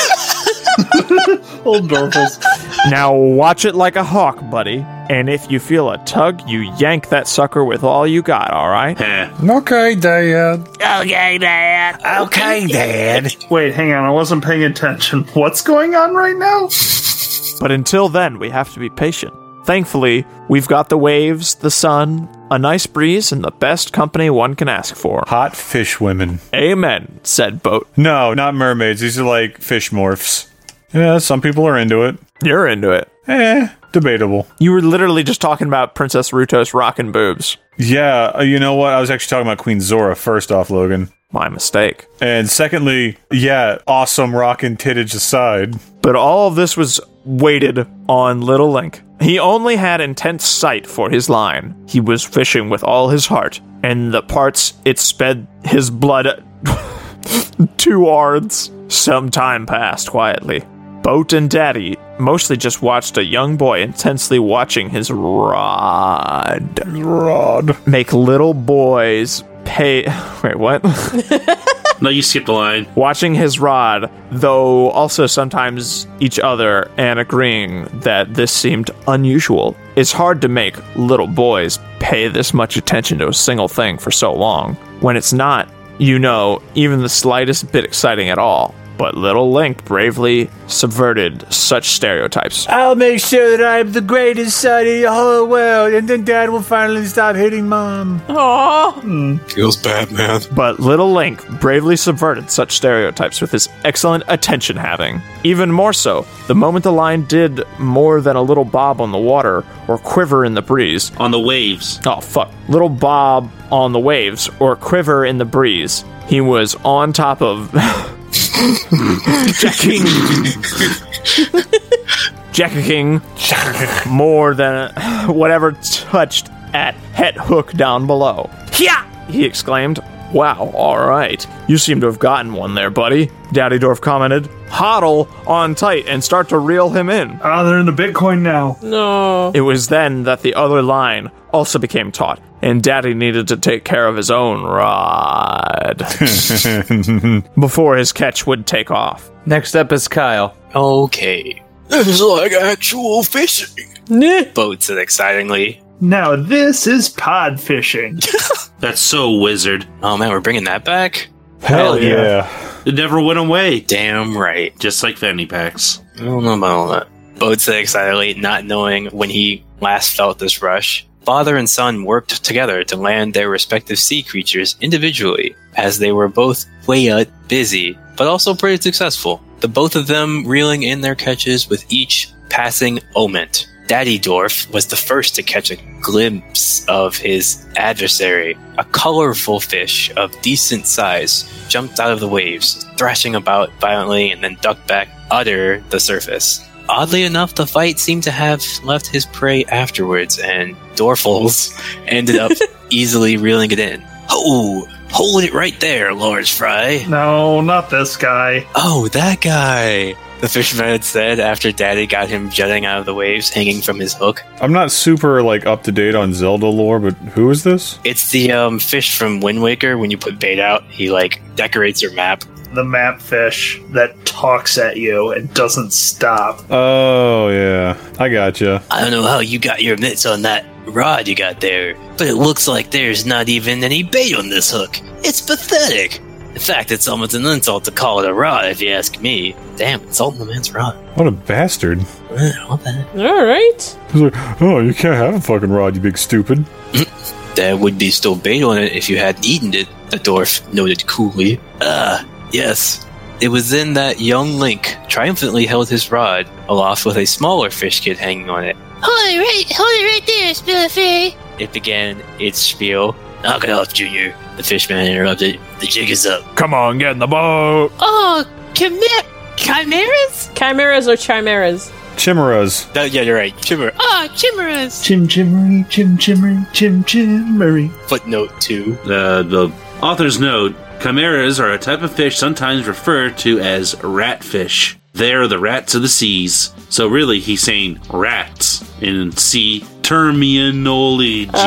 him. Old Dorfles. Now watch it like a hawk, buddy. And if you feel a tug, you yank that sucker with all you got, alright? Okay, Dad. Okay, Dad. Okay, Dad. Wait, hang on. I wasn't paying attention. What's going on right now? But until then, we have to be patient. Thankfully, we've got the waves, the sun, a nice breeze, and the best company one can ask for. Hot fish women. Amen, said Boat. No, not mermaids. These are like fish morphs. Yeah, some people are into it. You're into it. Eh, debatable. You were literally just talking about Princess Ruto's rockin' boobs. Yeah, uh, you know what? I was actually talking about Queen Zora first off, Logan. My mistake. And secondly, yeah, awesome rockin' tittage aside. But all of this was weighted on Little Link. He only had intense sight for his line. He was fishing with all his heart, and the parts it sped his blood towards. Some time passed quietly. Boat and Daddy mostly just watched a young boy intensely watching his rod. Rod. Make little boys pay... Wait, what? No, you skipped a line. Watching his rod, though also sometimes each other, and agreeing that this seemed unusual. It's hard to make little boys pay this much attention to a single thing for so long. When it's not, you know, even the slightest bit exciting at all. But Little Link bravely subverted such stereotypes. I'll make sure that I'm the greatest son in the whole world, and then Dad will finally stop hitting Mom. Aww. Mm. Feels bad, man. But Little Link bravely subverted such stereotypes with his excellent attention-having. Even more so, the moment the line did more than a little bob on the water or quiver in the breeze. On the waves. Oh, fuck. Little bob on the waves or quiver in the breeze. He was on top of... Jacking. Jacking. More than whatever touched at Het Hook down below. Yeah! He exclaimed. Wow, alright. You seem to have gotten one there, buddy, Daddy Dwarf commented. Hodl on tight and start to reel him in. Ah, they're in the Bitcoin now. No. It was then that the other line also became taut, and Daddy needed to take care of his own rod before his catch would take off. Next up is Kyle. Okay. This is like actual fishing. Boat said excitingly. Now this is pod fishing. That's so wizard. Oh man, we're bringing that back? Hell yeah. yeah. It never went away. Damn right. Just like fanny packs. I don't know about all that. Boat said excitedly, not knowing when he last felt this rush. Father and son worked together to land their respective sea creatures individually, as they were both way out busy, but also pretty successful. The both of them reeling in their catches with each passing moment. Daddy Dwarf was the first to catch a glimpse of his adversary. A colorful fish of decent size jumped out of the waves, thrashing about violently and then ducked back under the surface. Oddly enough, the fight seemed to have left his prey afterwards, and Dorfles ended up easily reeling it in. Oh, hold it right there, Lars Fry. No, not this guy. Oh, that guy. The fisherman had said after Daddy got him jutting out of the waves, hanging from his hook. I'm not super like up to date on Zelda lore, but who is this? It's the um, fish from Wind Waker. When you put bait out, he like decorates your map. The map fish that talks at you and doesn't stop. Oh yeah, I gotcha. I don't know how you got your mitts on that rod you got there, but it looks like there's not even any bait on this hook. It's pathetic. In fact, it's almost an insult to call it a rod, if you ask me. Damn, insulting the man's rod. What a bastard. What the heck? Alright. He's like, oh, you can't have a fucking rod, you big stupid. There would be still bait on it if you hadn't eaten it, the dwarf noted coolly. Ah, yes. It was then that young Link triumphantly held his rod aloft with a smaller fish kid hanging on it. Hold it right, hold it right there, Spiffy. It began its spiel. Knock it off, Junior. The fishman interrupted. The jig is up. Come on, get in the boat. Oh, chimera- chimeras? Chimeras or chimeras? Chimeras. Uh, yeah, you're right. Chimera. Oh, chimeras. Chim chimmery, chim chimmery, chim chimmery. Footnote two. Uh, the author's note. Chimeras are a type of fish sometimes referred to as ratfish. They're the rats of the seas. So really, he's saying rats in sea terminology. Uh,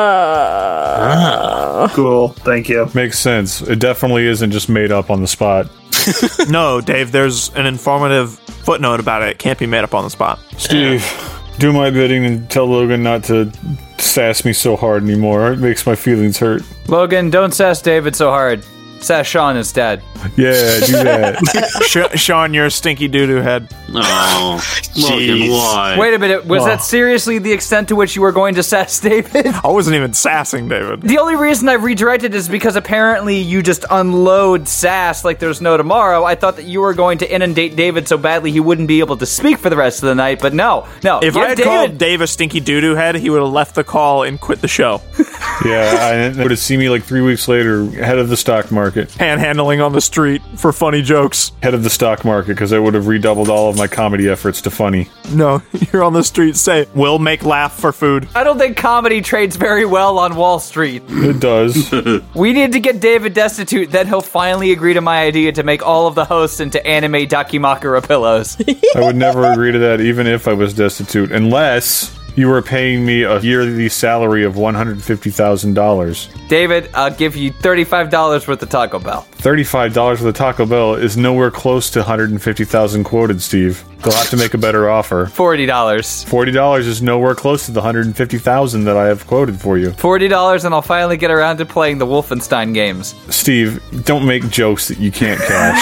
ah. Cool, thank you. Makes sense. It definitely isn't just made up on the spot. No, Dave, there's an informative footnote about it. It can't be made up on the spot. Steve, do my bidding and tell Logan not to sass me so hard anymore. It makes my feelings hurt. Logan, don't sass David so hard. Sass Sean instead. Yeah, do that. Sh- Sean, you're a stinky doo-doo head. Oh, Logan, why? Wait a minute, was Oh. that seriously the extent to which you were going to sass David? I wasn't even sassing David. The only reason I've redirected is because apparently you just unload sass like there's no tomorrow. I thought that you were going to inundate David so badly he wouldn't be able to speak for the rest of the night, but no, no. If Give I had David- called Dave a stinky doo-doo head, he would have left the call and quit the show. Yeah, I would have seen me like three weeks later, head of the stock market. Panhandling on the street for funny jokes. Head of the stock market, because I would have redoubled all of my comedy efforts to funny. No, you're on the street, say, we'll make laugh for food. I don't think comedy trades very well on Wall Street. It does. We need to get David destitute, then he'll finally agree to my idea to make all of the hosts into anime Dakimakura pillows. I would never agree to that, even if I was destitute, unless you were paying me a yearly salary of one hundred fifty thousand dollars. David, I'll give you thirty-five dollars worth of Taco Bell. thirty-five dollars for the Taco Bell is nowhere close to one hundred fifty thousand quoted, Steve. They'll have to make a better offer. forty dollars. forty dollars is nowhere close to the one hundred fifty thousand that I have quoted for you. forty dollars and I'll finally get around to playing the Wolfenstein games. Steve, don't make jokes that you can't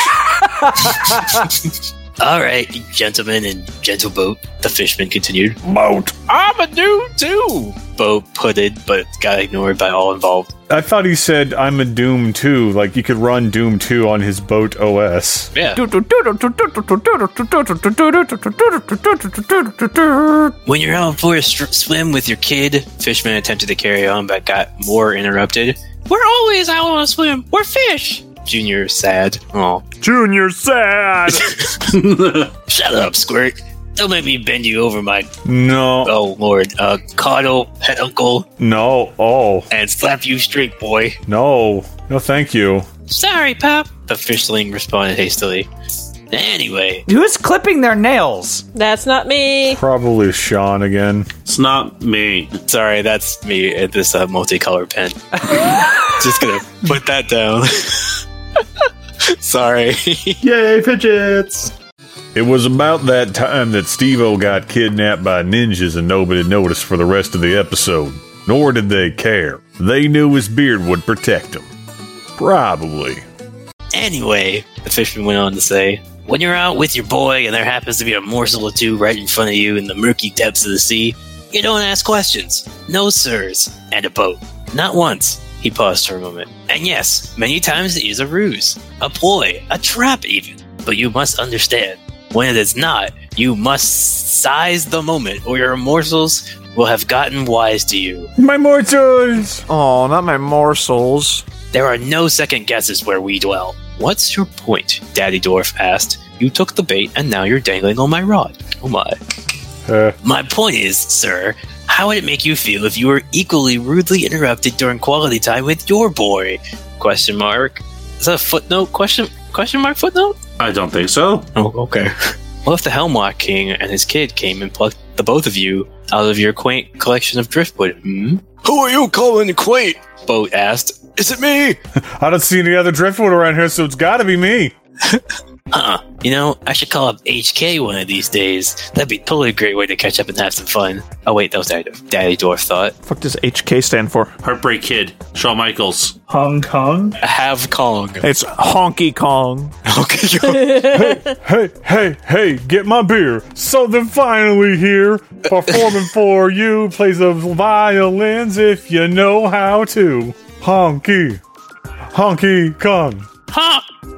cash. All right, gentlemen and gentle boat, the fishman continued. Boat. I'm a dude too. Boat put it, but got ignored by all involved. I thought he said, I'm a Doom two, like you could run Doom two on his boat O S. Yeah. When you're out for a str- swim with your kid, fishman attempted to carry on, but got more interrupted. We're always out on a swim. We're fish. Junior sad. Oh. Junior sad. Shut up, Squirt. Don't make me bend you over my... No. Oh, Lord. Uh, coddle, pet uncle. No. Oh. And slap you straight, boy. No. No, thank you. Sorry, Pop. The fishling responded hastily. Anyway. Who's clipping their nails? That's not me. Probably Sean again. It's not me. Sorry, that's me at this uh, multicolored pen. Just gonna put that down. Sorry. Yay, fidgets! It was about that time that Steve-O got kidnapped by ninjas and nobody noticed for the rest of the episode. Nor did they care. They knew his beard would protect him. Probably. Anyway, the fisherman went on to say, when you're out with your boy and there happens to be a morsel or two right in front of you in the murky depths of the sea, you don't ask questions. No sirs. And a boat. Not once. He paused for a moment. And yes, many times it is a ruse. A ploy. A trap even. But you must understand, when it is not, you must seize the moment or your morsels will have gotten wise to you. My morsels! Oh, not my morsels. There are no second guesses where we dwell. What's your point? Daddy Dwarf asked. You took the bait and now you're dangling on my rod. Oh my. Uh. My point is, sir, how would it make you feel if you were equally rudely interrupted during quality time with your boy? Question mark. Is that a footnote? Question question mark footnote? I don't think so. Oh, okay. What if the Helmlock King and his kid came and plucked the both of you out of your quaint collection of driftwood? Hmm? Who are you calling quaint? Boat asked. Is it me? I don't see any other driftwood around here, so it's gotta be me. Uh-uh. You know, I should call up H K one of these days. That'd be totally a great way to catch up and have some fun. Oh wait, that was Daddy, Daddy Dwarf thought. Fuck does H K stand for? Heartbreak Kid. Shawn Michaels. Hong Kong? Have Kong. It's Honky Kong. Honky Kong. hey, hey, hey, hey, get my beer. Something finally here. Performing for you. Plays the violins if you know how to. Honky. Honky Kong. Huh.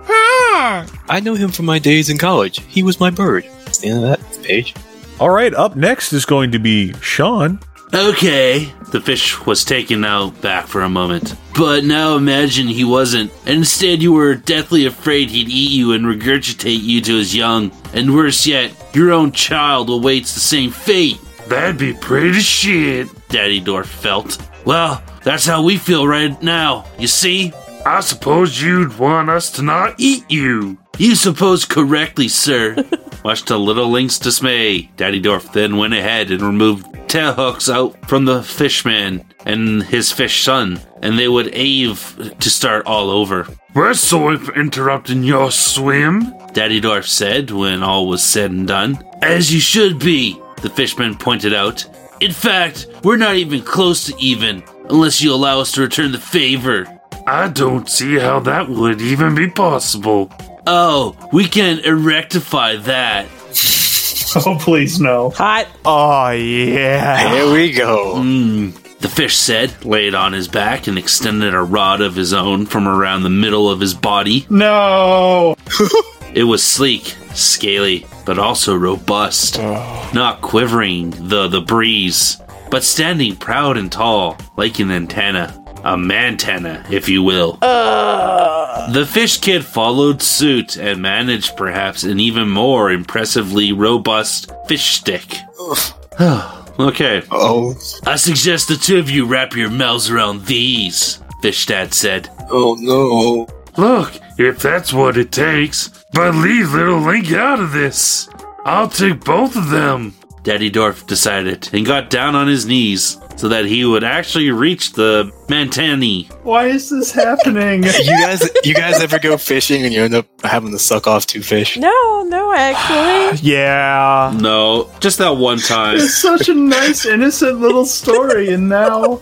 I know him from my days in college. He was my bird. That's the end of that page. All right, up next is going to be Sean. Okay. The fish was taken out back for a moment. But now imagine he wasn't. And instead you were deathly afraid he'd eat you and regurgitate you to his young. And worse yet, your own child awaits the same fate. That'd be pretty shit, Daddy Dwarf felt. Well, that's how we feel right now, you see? I suppose you'd want us to not eat you. You suppose correctly, sir. Much to Little Link's dismay, Daddy Dwarf then went ahead and removed tail hooks out from the fishman and his fish son, and they would ave to start all over. We're sorry for interrupting your swim, Daddy Dwarf said when all was said and done. As you should be, the fishman pointed out. In fact, we're not even close to even, unless you allow us to return the favor. I don't see how that would even be possible. Oh, we can rectify that. Oh, please, no. Hot. Oh, yeah. Here we go. Mm, the fish said, laid on his back and extended a rod of his own from around the middle of his body. No. It was sleek, scaly, but also robust. Oh. Not quivering the the breeze, but standing proud and tall, like an antenna. A mantenna, if you will. Uh. The fish kid followed suit and managed perhaps an even more impressively robust fish stick. Okay. Oh. I suggest the two of you wrap your mouths around these, Fish Dad said. Oh no. Look, if that's what it takes, but leave Little Link out of this. I'll take both of them, Daddy Dwarf decided, and got down on his knees so that he would actually reach the Mantani. Why is this happening? you guys you guys ever go fishing and you end up having to suck off two fish? No, no, actually. Yeah. No, just that one time. It's such a nice, innocent little story, and now...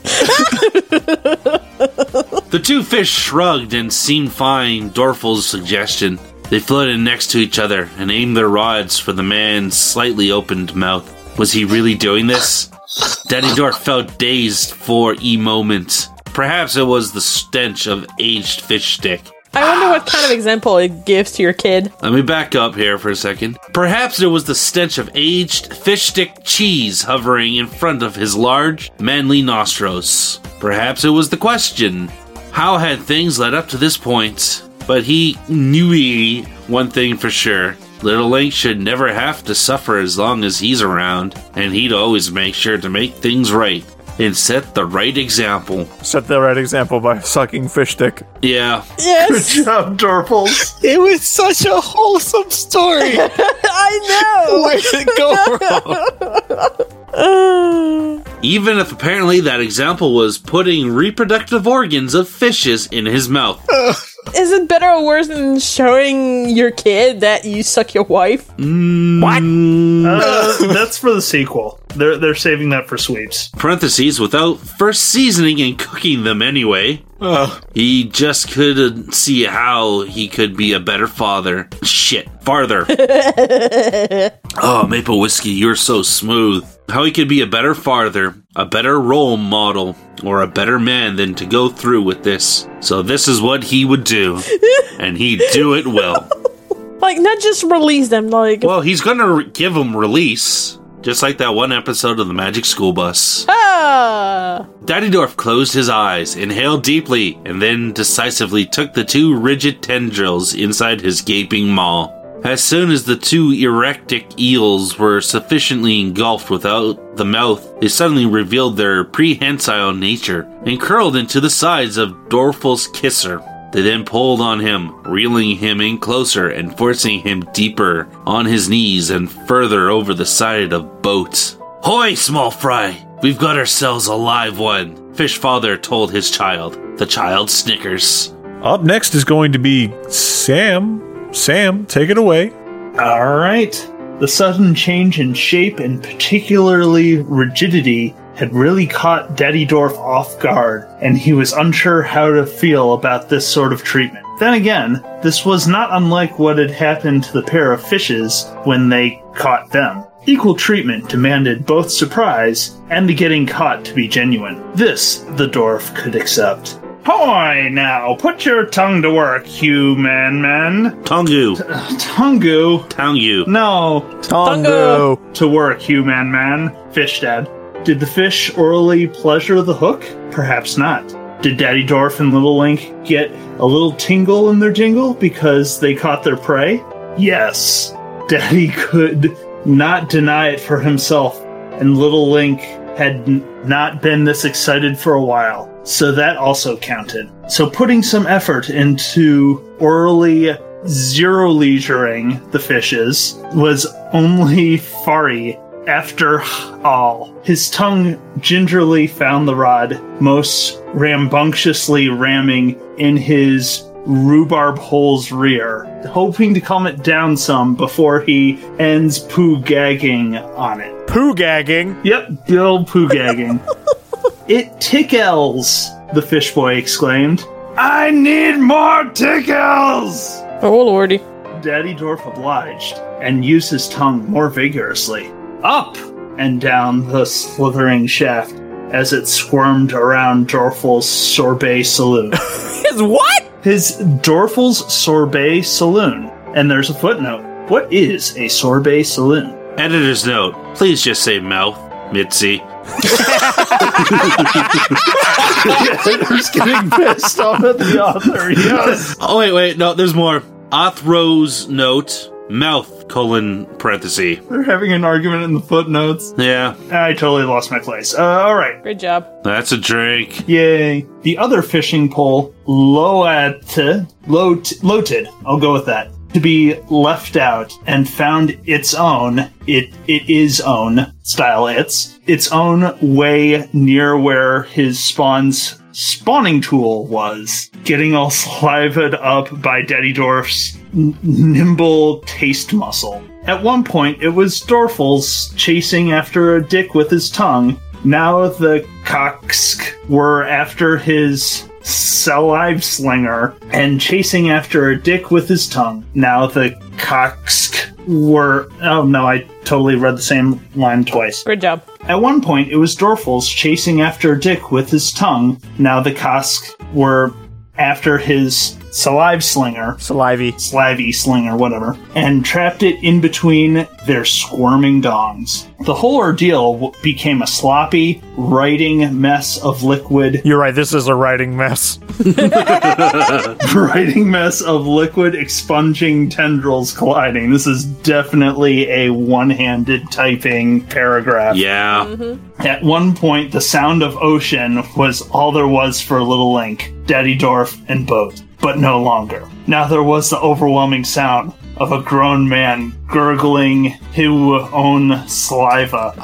The two fish shrugged and seemed fine Dorfl's suggestion. They floated next to each other and aimed their rods for the man's slightly opened mouth. Was he really doing this? Daddy Dwarf felt dazed for a moment. Perhaps it was the stench of aged fish stick. I wonder what kind of example it gives to your kid. Let me back up here for a second. Perhaps it was the stench of aged fish stick cheese hovering in front of his large, manly nostrils. Perhaps it was the question. How had things led up to this point? But he knew one thing for sure. Little Link should never have to suffer as long as he's around, and he'd always make sure to make things right and set the right example. Set the right example by sucking fish dick. Yeah. Yes. Good job, Dorfles. It was such a wholesome story. I know. Where did it go wrong? Even if apparently that example was putting reproductive organs of fishes in his mouth. Is it better or worse than showing your kid that you suck your wife? Mm. What? Uh, that's for the sequel. They're they're saving that for sweeps. Parentheses, without first seasoning and cooking them anyway. Oh. He just couldn't see how he could be a better father. Shit, farther. Oh, Maple Whiskey, you're so smooth. How he could be a better father, a better role model, or a better man than to go through with this. So this is what he would do. And he'd do it well. Like, not just release them, like... Well, he's gonna re- give them release. Just like that one episode of the Magic School Bus. Ah! Daddy Dorf closed his eyes, inhaled deeply, and then decisively took the two rigid tendrils inside his gaping maw. As soon as the two erectic eels were sufficiently engulfed without the mouth, they suddenly revealed their prehensile nature and curled into the sides of Dorfl's kisser. They then pulled on him, reeling him in closer and forcing him deeper on his knees and further over the side of boat. "Hoy, small fry! We've got ourselves a live one," Fish Father told his child. The child snickers. Up next is going to be Sam. Sam, take it away. All right. The sudden change in shape and particularly rigidity had really caught Daddy Dorf off guard, and he was unsure how to feel about this sort of treatment. Then again, this was not unlike what had happened to the pair of fishes when they caught them. Equal treatment demanded both surprise and the getting caught to be genuine. This, the Dorf could accept. Hoy now, put your tongue to work, human man. Tongu. T- Tungu. Tongu. No. Tongu. To work, human man. Fish Dad. Did the fish orally pleasure the hook? Perhaps not. Did Daddy Dorf and Little Link get a little tingle in their jingle because they caught their prey? Yes. Daddy could not deny it for himself, and Little Link had n- not been this excited for a while. So that also counted. So putting some effort into orally zero-leisuring the fishes was only Fari after all. His tongue gingerly found the rod, most rambunctiously ramming in his rhubarb hole's rear, hoping to calm it down some before he ends poo gagging on it. Poo gagging? Yep, good old poo gagging. It tickles, the fish boy exclaimed. I need more tickles! Oh, lordy. Daddy Dorf obliged and used his tongue more vigorously. Up and down the slithering shaft as it squirmed around Dorfl's sorbet saloon. His what? His Dorfl's sorbet saloon. And there's a footnote. What is a sorbet saloon? Editor's note. Please just say mouth, Mitzi. Editor's getting pissed off at the author. Yes. Oh, wait, wait. No, there's more. Author's note. Mouth, colon, parenthesis. They're having an argument in the footnotes. Yeah. I totally lost my place. Uh, alright. Great job. That's a drink. Yay. The other fishing pole, loated, loated, I'll go with that, to be left out and found its own, it it is own, style it's, its own way near where his spawn's spawning tool was, getting all salivated up by Daddy Dorf's n- nimble taste muscle. At one point, it was Dorfles chasing after a dick with his tongue. Now the Cocksk were after his salive slinger and chasing after a dick with his tongue. Now the Cocksk were... Oh no, I totally read the same line twice. Good job. At one point, it was Dorfles chasing after a dick with his tongue. Now the Kosk were after his salive slinger. Salivey. Slavey slinger, whatever. And trapped it in between their squirming dongs. The whole ordeal w- became a sloppy, writing mess of liquid. You're right, this is a writing mess. Writing mess of liquid expunging tendrils colliding. This is definitely a one-handed typing paragraph. Yeah. Mm-hmm. At one point, the sound of ocean was all there was for Little Link, Daddy Dorf, and Boat, but no longer. Now there was the overwhelming sound of a grown man gurgling his own saliva.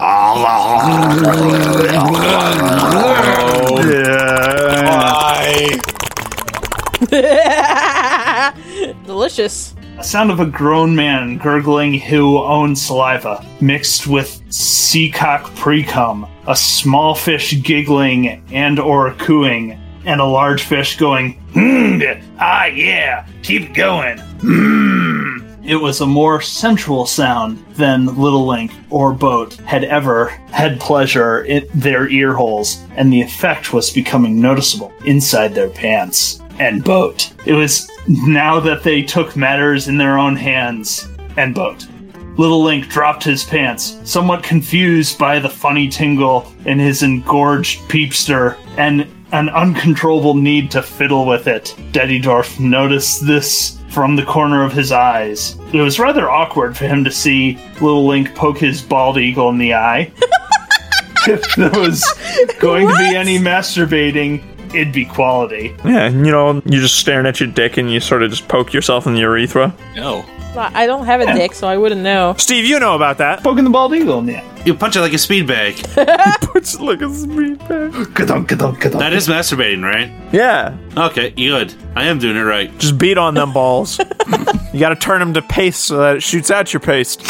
Delicious. A sound of a grown man gurgling his own saliva, mixed with seacock precum, a small fish giggling and or cooing, and a large fish going, hmm, ah yeah, keep going, hmm. It was a more sensual sound than Little Link or Boat had ever had pleasure in their ear holes, and the effect was becoming noticeable inside their pants. And Boat. It was now that they took matters in their own hands. And Boat. Little Link dropped his pants, somewhat confused by the funny tingle in his engorged peepster and an uncontrollable need to fiddle with it. Daddy Dorf noticed this from the corner of his eyes. It was rather awkward for him to see Little Link poke his bald eagle in the eye. If there was going what? to be any masturbating, it'd be quality. Yeah, you know, you're just staring at your dick and you sort of just poke yourself in the urethra. No. I don't have a yeah. dick, so I wouldn't know. Steve, you know about that. Poking the bald eagle in the eye. You punch it like a speed bag. Punch it like a speed bag. Ka-dunk, ka-dunk, ka-dunk. That is masturbating, right? Yeah. Okay, good. I am doing it right. Just beat on them balls. You gotta turn them to paste so that it shoots out your paste.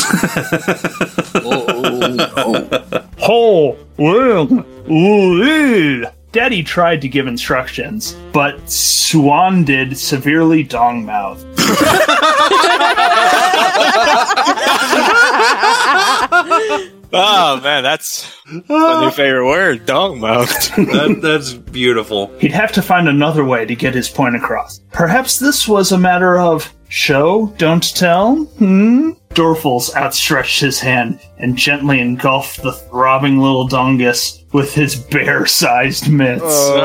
Oh, well, ooh, Daddy tried to give instructions, but Swan did severely dong mouth. Oh man, that's my new favorite word, dong mouth. that, that's beautiful. He'd have to find another way to get his point across. Perhaps this was a matter of show, don't tell? Hmm? Dorfels outstretched his hand and gently engulfed the throbbing little dongus with his bear-sized mitts.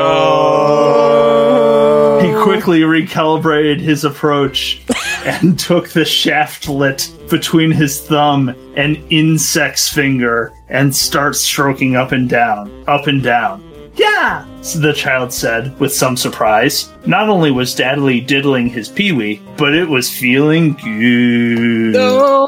Oh. He quickly recalibrated his approach and took the shaftlet between his thumb and insect's finger and started stroking up and down, up and down. Yeah, the child said with some surprise. Not only was Daddy diddling his peewee, but it was feeling good.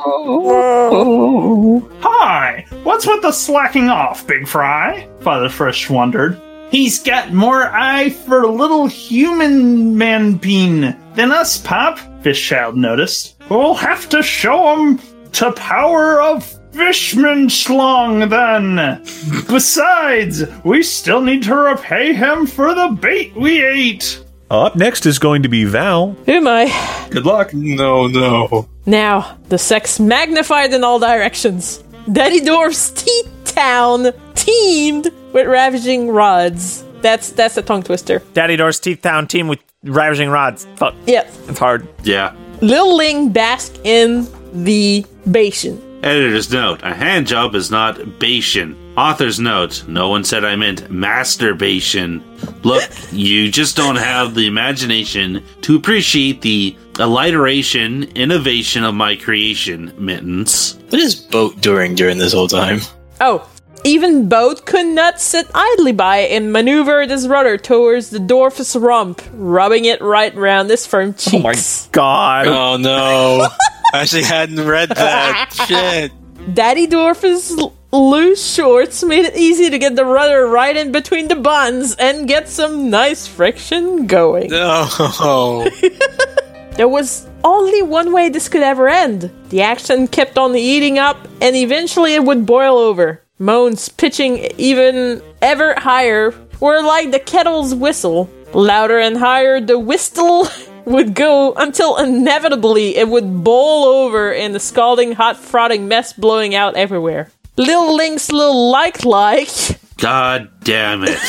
Oh. Hi, what's with the slacking off, Big Fry? Father Fresh wondered. He's got more eye for little human man bean than us, Pop, Fishchild noticed. We'll have to show him to power of Fishman Schlong, then. Besides, we still need to repay him for the bait we ate. Up next is going to be Val. Who am I? Good luck. No, no. Now, the sex magnified in all directions. Daddy Dorf's Teeth Town teamed with Ravaging Rods. That's that's a tongue twister. Daddy Dorf's Teeth Town team with Ravaging Rods. Fuck. Yep. It's hard. Yeah. Lil Ling bask in the Bastion. Editor's note, a hand job is not Bastion. Author's note, no one said I meant masturbation. Look, you just don't have the imagination to appreciate the alliteration, innovation of my creation, Mittens. What is Boat doing during this whole time? Oh, even Boat could not sit idly by and maneuvered his rudder towards the dwarf's rump, rubbing it right round his firm cheeks. Oh my god. Oh no. I actually hadn't read that. Shit. Daddy Dorf's l- loose shorts made it easy to get the rudder right in between the buns and get some nice friction going. No. There was only one way this could ever end. The action kept on eating up, and eventually it would boil over. Moans pitching even ever higher were like the kettle's whistle. Louder and higher the whistle would go until inevitably it would boil over in the scalding hot frothing mess blowing out everywhere. Lil Link's little like-like... God damn it.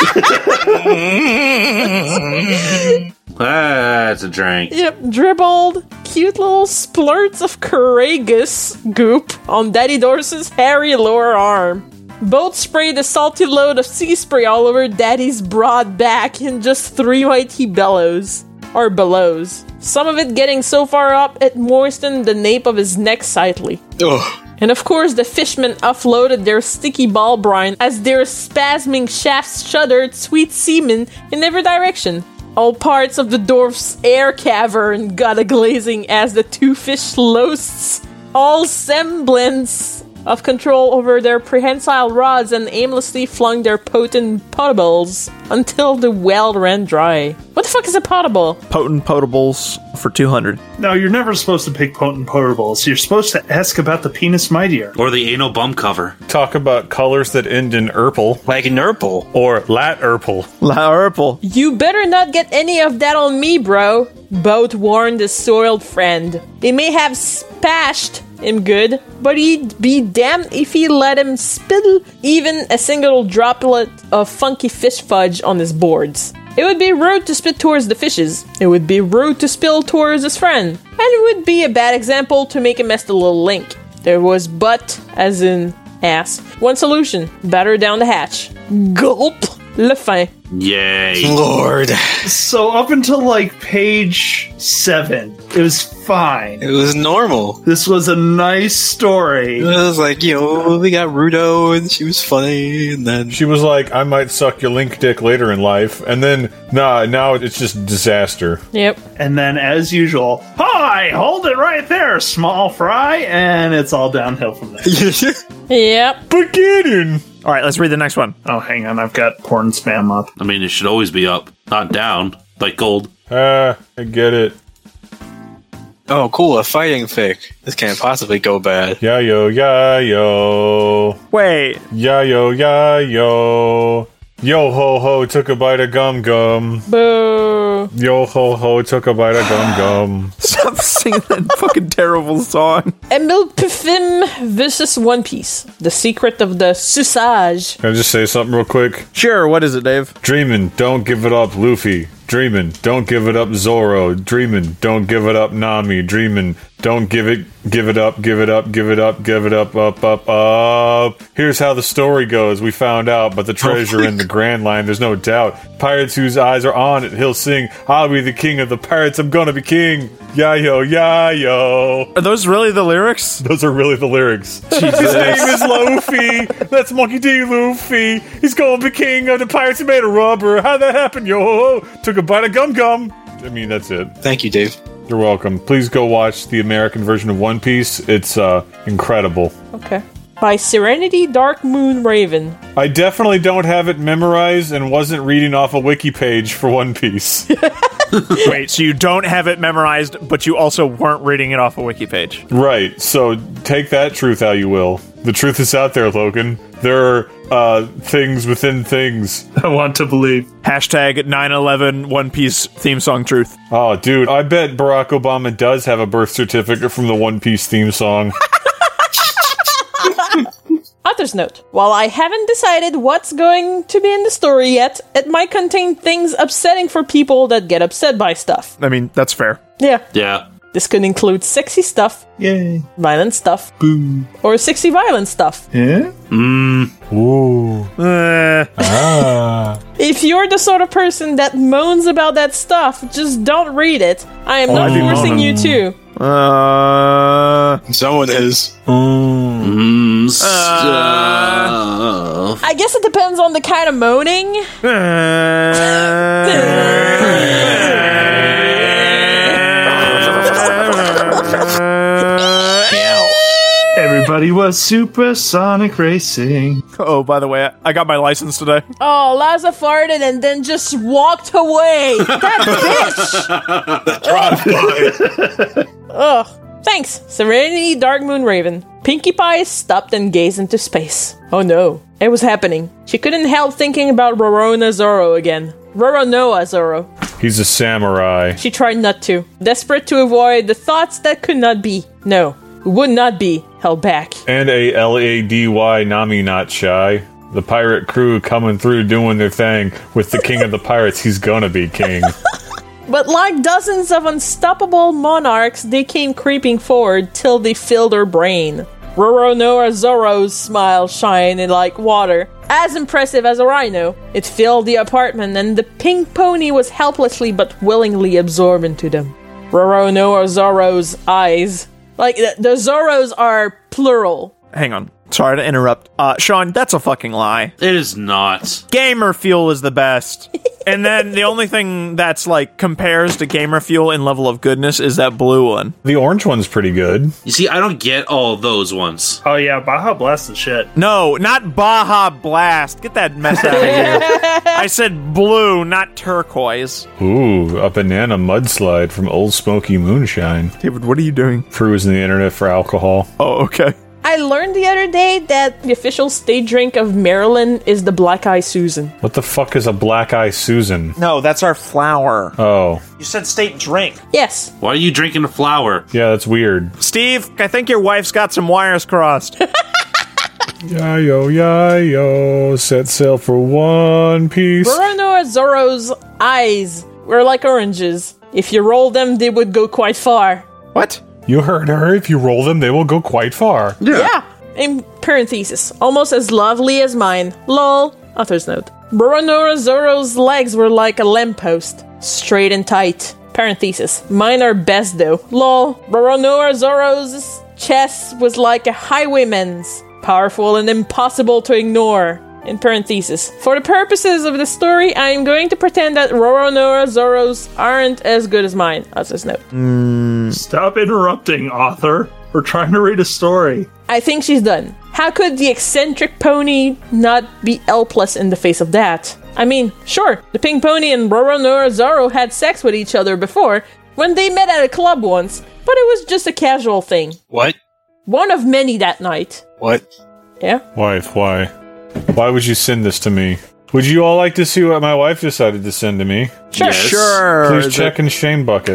That's a drink. Yep, dribbled cute little splurts of courageous goop on Daddy Dorse's hairy lower arm. Both sprayed a salty load of sea spray all over Daddy's broad back in just three mighty bellows. Or bellows. Some of it getting so far up it moistened the nape of his neck slightly. Ugh. And of course the fishmen offloaded their sticky ball brine as their spasming shafts shuddered sweet semen in every direction. All parts of the dwarf's air cavern got a glazing as the two fish lost all semblance of control over their prehensile rods and aimlessly flung their potent potables until the well ran dry. What the fuck is a potable? Potent potables for two hundred. No, you're never supposed to pick potent potables. You're supposed to ask about the penis mightier. Or the anal bum cover. Talk about colors that end in erple. Like nurple. Or lat erple. La erple. You better not get any of that on me, bro. Both warned the soiled friend. They may have spashed him good, but he'd be damned if he let him spill even a single droplet of funky fish fudge on his boards. It would be rude to spit towards the fishes. It would be rude to spill towards his friend. And it would be a bad example to make him mess the little link. There was but, as in ass, one solution. Batter down the hatch. Gulp. Le fin. Yay. Lord. So up until like page seven, it was fine. It was normal. This was a nice story. It was like, you know, we got Rudo and she was funny, and then She was like, I might suck your link dick later in life. And then, nah, now it's just disaster. Yep. And then, as usual, hi, hold it right there, small fry, and it's all downhill from there. Yep. Beginning. All right, let's read the next one. Oh, hang on, I've got porn spam up. I mean, it should always be up, not down, like gold. Ah, I get it. oh, cool, a fighting fic. This can't possibly go bad. Ya yo, ya yo. Wait. Ya yo, ya yo. Yo ho ho took a bite of gum gum. Boo. Yo ho ho took a bite of gum gum. Stop singing that fucking terrible song. Emile Parfum versus One Piece. The secret of the Susage. Can I just say something real quick? Sure, what is it, Dave? Dreamin', don't give it up, Luffy. Dreamin', don't give it up, Zoro. Dreamin', don't give it up, Nami. Dreamin', don't give it, give it up, give it up, give it up, give it up, up, up, up. Here's how the story goes. We found out, but the treasure in the Grand Line, there's no doubt. Pirates whose eyes are on it, he'll sing, I'll be the king of the pirates, I'm gonna be king. Ya-yo, ya-yo. Are those really the lyrics? Those are really the lyrics. His name is Luffy. That's Monkey D. Luffy. He's gonna be king of the pirates made of rubber. How'd that happen, yo? Took a bite of gum gum. I mean, that's it. Thank you, Dave. You're welcome. Please go watch the American version of One Piece. It's uh, incredible. Okay. By Serenity Dark Moon Raven. I definitely don't have it memorized and wasn't reading off a wiki page for One Piece. Wait, so you don't have it memorized, but you also weren't reading it off a wiki page. Right, so take that truth how you will. The truth is out there, Logan. There are uh, things within things. I want to believe. Hashtag nine eleven One Piece theme song truth. Oh, dude, I bet Barack Obama does have a birth certificate from the One Piece theme song. Author's note. While I haven't decided what's going to be in the story yet, it might contain things upsetting for people that get upset by stuff. I mean, that's fair. Yeah. Yeah. This could include sexy stuff, Yay. violent stuff, Boom. or sexy violent stuff. Yeah? Mmm. Ooh. Uh, Ah. If you're the sort of person that moans about that stuff, just don't read it. I am not Oh, forcing no. you to. uh, Someone is. Mmm. Stuff. I guess it depends on the kind of moaning. Everybody was supersonic racing. oh, by the way, I- I got my license today. Oh, Laza farted and then just walked away. That bitch! Ugh. Thanks, Serenity Dark Moon Raven. Pinkie Pie stopped and gazed into space. Oh no, it was happening. She couldn't help thinking about Rorona Zoro again. Roronoa Zoro. He's a samurai. She tried not to, desperate to avoid the thoughts that could not be. No, would not be held back. And a L A D Y Nami not shy. The pirate crew coming through doing their thing with the king of the pirates. He's gonna be king. But like dozens of unstoppable monarchs, they came creeping forward till they filled her brain. Roronoa Zoro's smile shining like water, as impressive as a rhino. It filled the apartment, and the pink pony was helplessly but willingly absorbed into them. Roronoa Zoro's eyes. Like, the, the Zoros are plural. Hang on. Sorry to interrupt. Uh, Sean, that's a fucking lie. It is not. Gamer Fuel is the best. And then the only thing that's, like, compares to Gamer Fuel in level of goodness is that blue one. The orange one's pretty good. You see, I don't get all those ones. Oh yeah, Baja Blast is shit. No, not Baja Blast. Get that mess out of here. I said blue, not turquoise. Ooh, a banana mudslide from Old Smoky Moonshine. David, what are you doing? Perusing the internet for alcohol. Oh, okay. I learned the other day that the official state drink of Maryland is the Black Eye Susan. What the fuck is a Black Eye Susan? No, that's our flower. Oh. You said state drink. Yes. Why are you drinking a flower? Yeah, that's weird. Steve, I think your wife's got some wires crossed. Yayo, yayo, set sail for One Piece. Roronoa Zoro's eyes were like oranges. If you roll them, they would go quite far. What? You heard her. If you roll them, they will go quite far. Yeah. yeah. In parenthesis, almost as lovely as mine. Lol. Author's note. Roronoa Zoro's legs were like a lamppost, straight and tight. Parenthesis. Mine are best though. Lol. Roronoa Zoro's chest was like a highwayman's, powerful and impossible to ignore. In parenthesis. For the purposes of the story, I am going to pretend that Roronoa Zoro's aren't as good as mine. Author's note. Mm. Stop interrupting, author. We're trying to read a story. I think she's done. How could the eccentric pony not be L plus in the face of that? I mean, sure, the pink pony and Roronoa Zoro had sex with each other before, when they met at a club once, but it was just a casual thing. What? One of many that night. What? Yeah? Wife, why? Why would you send this to me? Would you all like to see what my wife decided to send to me? Sure. Yes. Sure. Please check in Shame Bucket.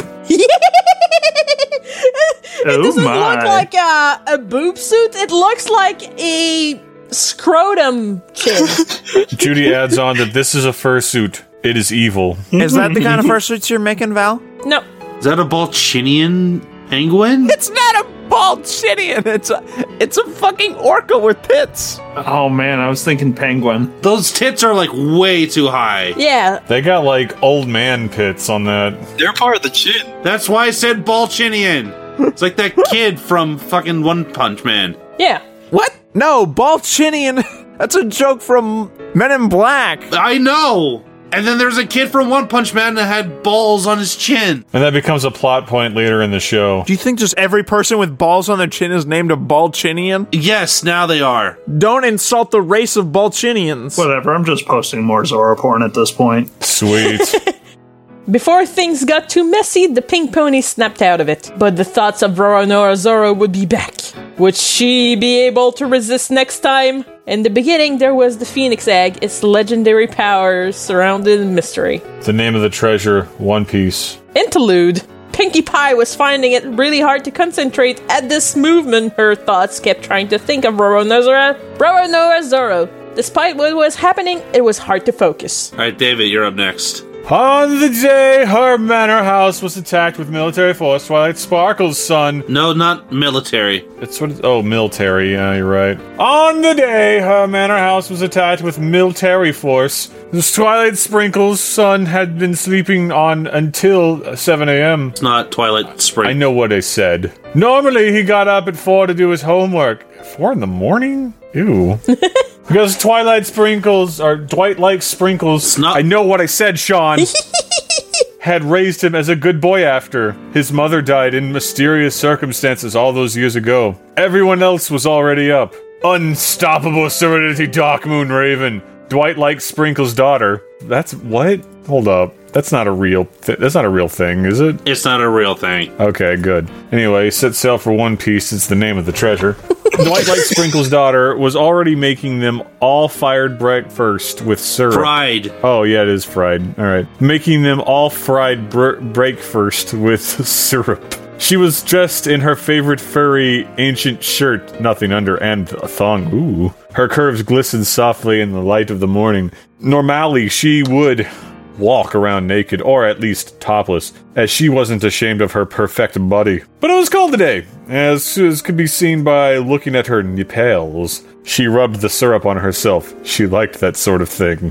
It oh doesn't my. look like a, a boob suit. It looks like a scrotum chin. Judy adds on that this is a fursuit. It is evil. Is that the kind of fursuits you're making, Val? No. Is that a Balchinian penguin? It's not a Balchinian. It's a, it's a fucking orca with tits. Oh man, I was thinking penguin. Those tits are like way too high. Yeah. They got like old man pits on that. They're part of the chin. That's why I said Balchinian. It's like that kid from fucking One Punch Man. Yeah. What? No, Balchinian. That's a joke from Men in Black. I know. And then there's a kid from One Punch Man that had balls on his chin. And that becomes a plot point later in the show. Do you think just every person with balls on their chin is named a Balchinian? Yes, now they are. Don't insult the race of Balchinians. Whatever, I'm just posting more Zoro porn at this point. Sweet. Before things got too messy, the pink pony snapped out of it. But the thoughts of Roronoa Zoro would be back. Would she be able to resist next time? In the beginning, there was the Phoenix Egg, its legendary powers surrounded in mystery. The name of the treasure, One Piece. Interlude. Pinkie Pie was finding it really hard to concentrate at this movement. Her thoughts kept trying to think of Roronoa, Roronoa Zoro. Despite what was happening, it was hard to focus. All right, David, you're up next. On the day her manor house was attacked with military force, Twilight Sparkle's son... No, not military. It's what... It, oh, military, yeah, you're right. On the day her manor house was attacked with military force, Twilight Sprinkle's son had been sleeping on until seven a.m. It's not Twilight Sprinkle. I know what I said. Normally, he got up at four to do his homework. Four in the morning? Ew. Because Twilight Sprinkles, or Dwight-like Sprinkles, not- I know what I said, Sean, had raised him as a good boy after. His mother died in mysterious circumstances all those years ago. Everyone else was already up. Unstoppable Serenity Darkmoon Raven, Dwight-like Sprinkles' daughter. That's what? Hold up. That's not a real th- that's not a real thing, is it? It's not a real thing. Okay, good. Anyway, set sail for One Piece. It's the name of the treasure. Dwight-like Sprinkles' daughter was already making them all fired breakfast with syrup. Fried. Oh, yeah, it is fried. All right. Making them all fried br- breakfast with syrup. She was dressed in her favorite furry ancient shirt, nothing under, and a thong. Ooh. Her curves glistened softly in the light of the morning. Normally, she would walk around naked, or at least topless, as she wasn't ashamed of her perfect body. But it was cold today, as, as could be seen by looking at her nipples. She rubbed the syrup on herself. She liked that sort of thing.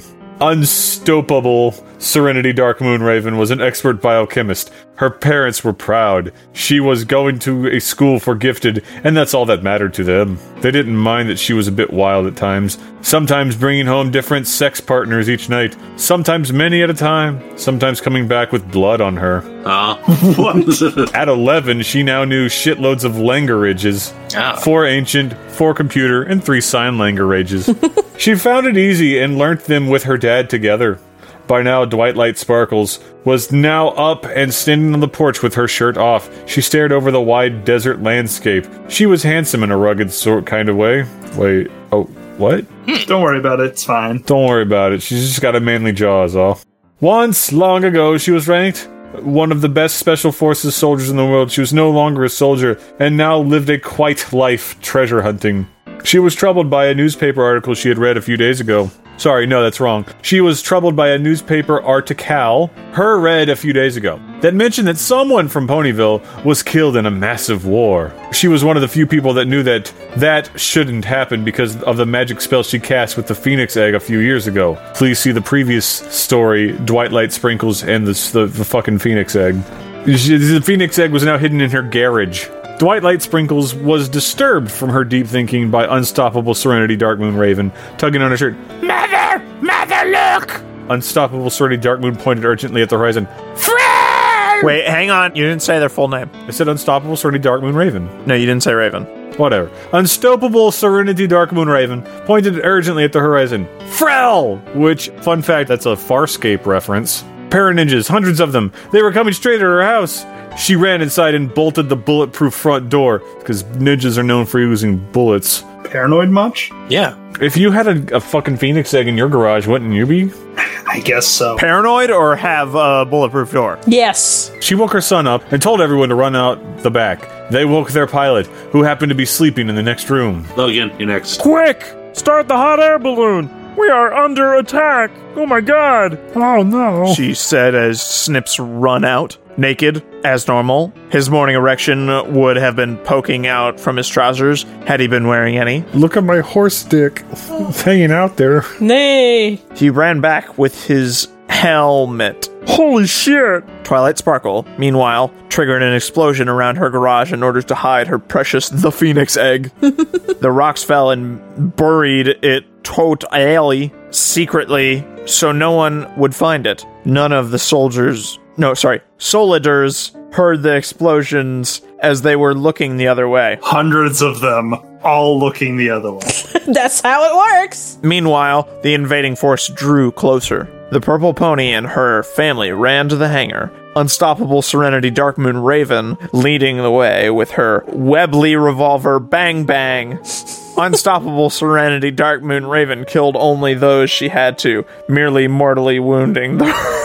Unstoppable Serenity Darkmoon Raven was an expert biochemist. Her parents were proud. She was going to a school for gifted, and that's all that mattered to them. They didn't mind that she was a bit wild at times, sometimes bringing home different sex partners each night, sometimes many at a time, sometimes coming back with blood on her. Ah, uh, what? At eleven, she now knew shitloads of languages. Oh. Four ancient, four computer, and three sign languages. She found it easy and learnt them with her dad together. By now, Dwight Light Sparkles was now up and standing on the porch with her shirt off. She stared over the wide desert landscape. She was handsome in a rugged sort kind of way. Wait, oh, what? Don't worry about it, it's fine. Don't worry about it. She's just got a manly jaw is all. Once, long ago, she was ranked one of the best special forces soldiers in the world. She was no longer a soldier, and now lived a quiet life treasure hunting. She was troubled by a newspaper article she had read a few days ago. Sorry, no, that's wrong. She was troubled by a newspaper article her read a few days ago that mentioned that someone from Ponyville was killed in a massive war. She was one of the few people that knew that that shouldn't happen because of the magic spell she cast with the Phoenix Egg a few years ago. Please see the previous story, Dwight Light Sprinkles and the, the, the fucking Phoenix Egg. She, the Phoenix Egg was now hidden in her garage. Dwight Light Sprinkles was disturbed from her deep thinking by Unstoppable Serenity Darkmoon Raven, tugging on her shirt. Mother! Mother, look! Unstoppable Serenity Darkmoon pointed urgently at the horizon. Friend! Wait, hang on. You didn't say their full name. I said Unstoppable Serenity Darkmoon Raven. No, you didn't say Raven. Whatever. Unstoppable Serenity Darkmoon Raven pointed urgently at the horizon. Frel! Which, fun fact, that's a Farscape reference. Paraninjas, hundreds of them. They were coming straight at her house. She ran inside and bolted the bulletproof front door, because ninjas are known for using bullets. Paranoid much? Yeah. If you had a, a fucking Phoenix Egg in your garage, wouldn't you be? I guess so. Paranoid or have a bulletproof door? Yes. She woke her son up and told everyone to run out the back. They woke their pilot, who happened to be sleeping in the next room. Logan, you're next. Quick! Start the hot air balloon! We are under attack! Oh my god! Oh no! She said as Snips run out. Naked, as normal. His morning erection would have been poking out from his trousers, had he been wearing any. Look at my horse dick. It's hanging out there. Nay. He ran back with his helmet. Holy shit! Twilight Sparkle, meanwhile, triggered an explosion around her garage in order to hide her precious The Phoenix Egg. The rocks fell and buried it totally, secretly, so no one would find it. None of the soldiers... No, sorry. Soliders heard the explosions as they were looking the other way. Hundreds of them, all looking the other way. That's how it works. Meanwhile, the invading force drew closer. The purple pony and her family ran to the hangar. Unstoppable Serenity Darkmoon Raven leading the way with her Webley revolver bang bang. Unstoppable Serenity Darkmoon Raven killed only those she had to, merely mortally wounding the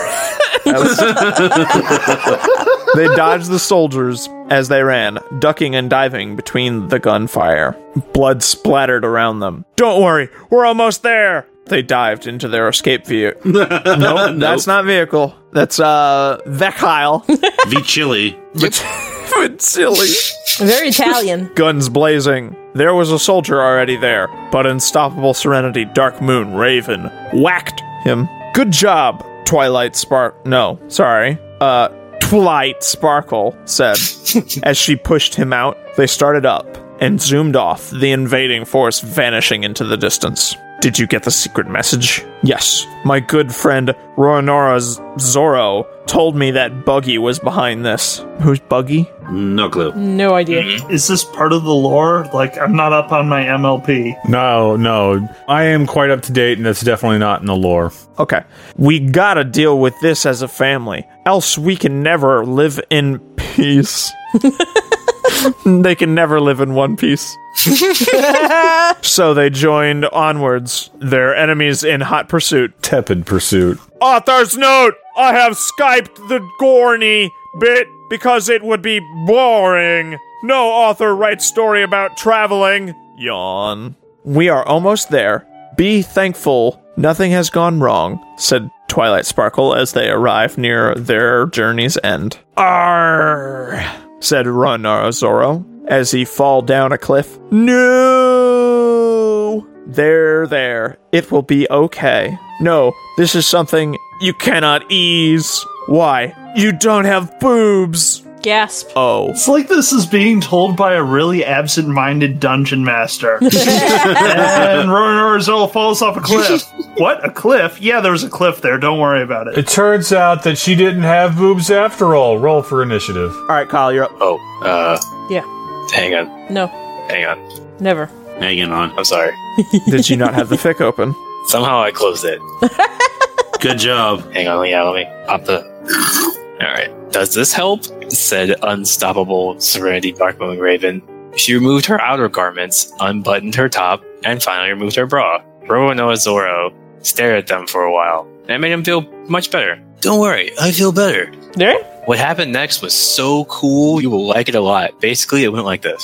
They dodged the soldiers as they ran, ducking and diving between the gunfire. Blood splattered around them. Don't worry, we're almost there! They dived into their escape vehicle. nope, nope, that's not vehicle. That's, uh, vehicle. V-Chili. Silly. Very Italian. Guns blazing. There was a soldier already there, but Unstoppable Serenity Darkmoon Raven whacked him. Good job, Twilight Spark. No, sorry. Uh, Twilight Sparkle said. As she pushed him out, they started up and zoomed off, the invading force vanishing into the distance. Did you get the secret message? Yes. My good friend Roanora Zorro told me that Buggy was behind this. Who's Buggy? No clue. No idea. Is this part of the lore? Like, I'm not up on my M L P. No, no. I am quite up to date, and that's definitely not in the lore. Okay. We gotta deal with this as a family, else we can never live in peace. They can never live in one piece. So they joined onwards, their enemies in hot pursuit. Tepid pursuit. Author's note! I have Skyped the Gorny bit because it would be boring. No author writes story about traveling. Yawn. We are almost there. Be thankful nothing has gone wrong, said Twilight Sparkle as they arrive near their journey's end. Arr, said Roronoa as he fall down a cliff. No! There, there. It will be okay. No, this is something you cannot ease. Why? You don't have boobs! Gasp. Oh. It's like this is being told by a really absent-minded dungeon master. And Roronoa falls off a cliff. What? A cliff? Yeah, there was a cliff there. Don't worry about it. It turns out that she didn't have boobs after all. Roll for initiative. All right, Kyle, you're up. Oh, uh... Yeah. Hang on. No. Hang on. Never. Hanging on. I'm sorry. Did you not have the fic open? Somehow I closed it. Good job. Hang on, yeah, let me pop the... Alright. Does this help? Said unstoppable Serenity Darkmoon Raven. She removed her outer garments, unbuttoned her top, and finally removed her bra. Roronoa Zoro stared at them for a while, and it made him feel much better. Don't worry, I feel better. There? What happened next was so cool, you will like it a lot. Basically, it went like this.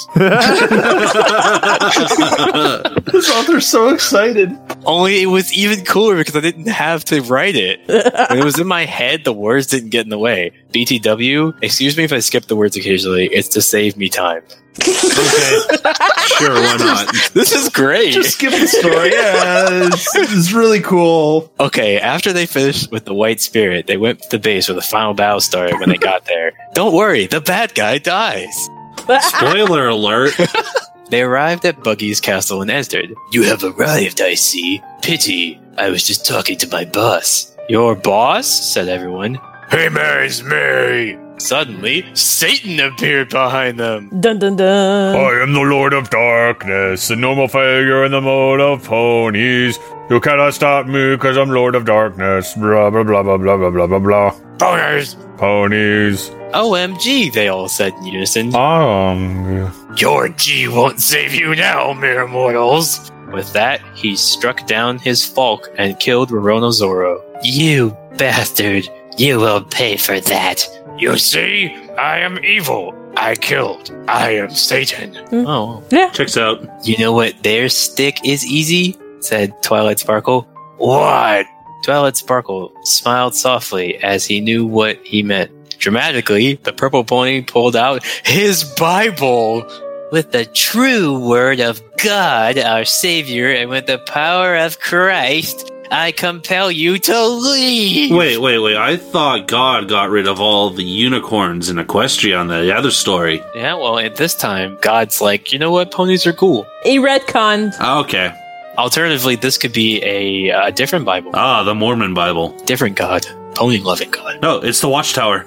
This author's so excited. Only it was even cooler because I didn't have to write it. When it was in my head, the words didn't get in the way. B T W, excuse me if I skip the words occasionally, it's to save me time. Okay. Sure, why not? This is great. Just skip the story. Yeah, it's, it's really cool. Okay, after they finished with the White Spirit, they went to the base where the final battle started when they got there. Don't worry, the bad guy dies. Spoiler alert. They arrived at Buggy's castle in Esdard. You have arrived, I see. Pity, I was just talking to my boss. Your boss? Said everyone. Hey, Mary's Mary. Suddenly, Satan appeared behind them. Dun dun dun. I am the Lord of Darkness, a normal failure in the mode of ponies. You cannot stop me because I'm Lord of Darkness. Blah, blah, blah, blah, blah, blah, blah, blah, blah. Ponies. Ponies. O M G, they all said in unison. Um, Your G won't save you now, mere mortals. With that, he struck down his falk and killed Roronoa Zoro. You bastard. You will pay for that. You see, I am evil. I killed. I am Satan. Mm. Oh. Yeah. Checks out. You know what their stick is easy? Said Twilight Sparkle. What? Twilight Sparkle smiled softly as he knew what he meant. Dramatically, the purple pony pulled out his Bible. With the true word of God, our Savior, and with the power of Christ, I compel you to leave! Wait, wait, wait. I thought God got rid of all the unicorns in Equestria on the other story. Yeah, well, at this time, God's like, you know what? Ponies are cool. He retconned. Okay. Alternatively, this could be a, a different Bible. Ah, the Mormon Bible. Different God. Pony-loving God. No, it's the Watchtower.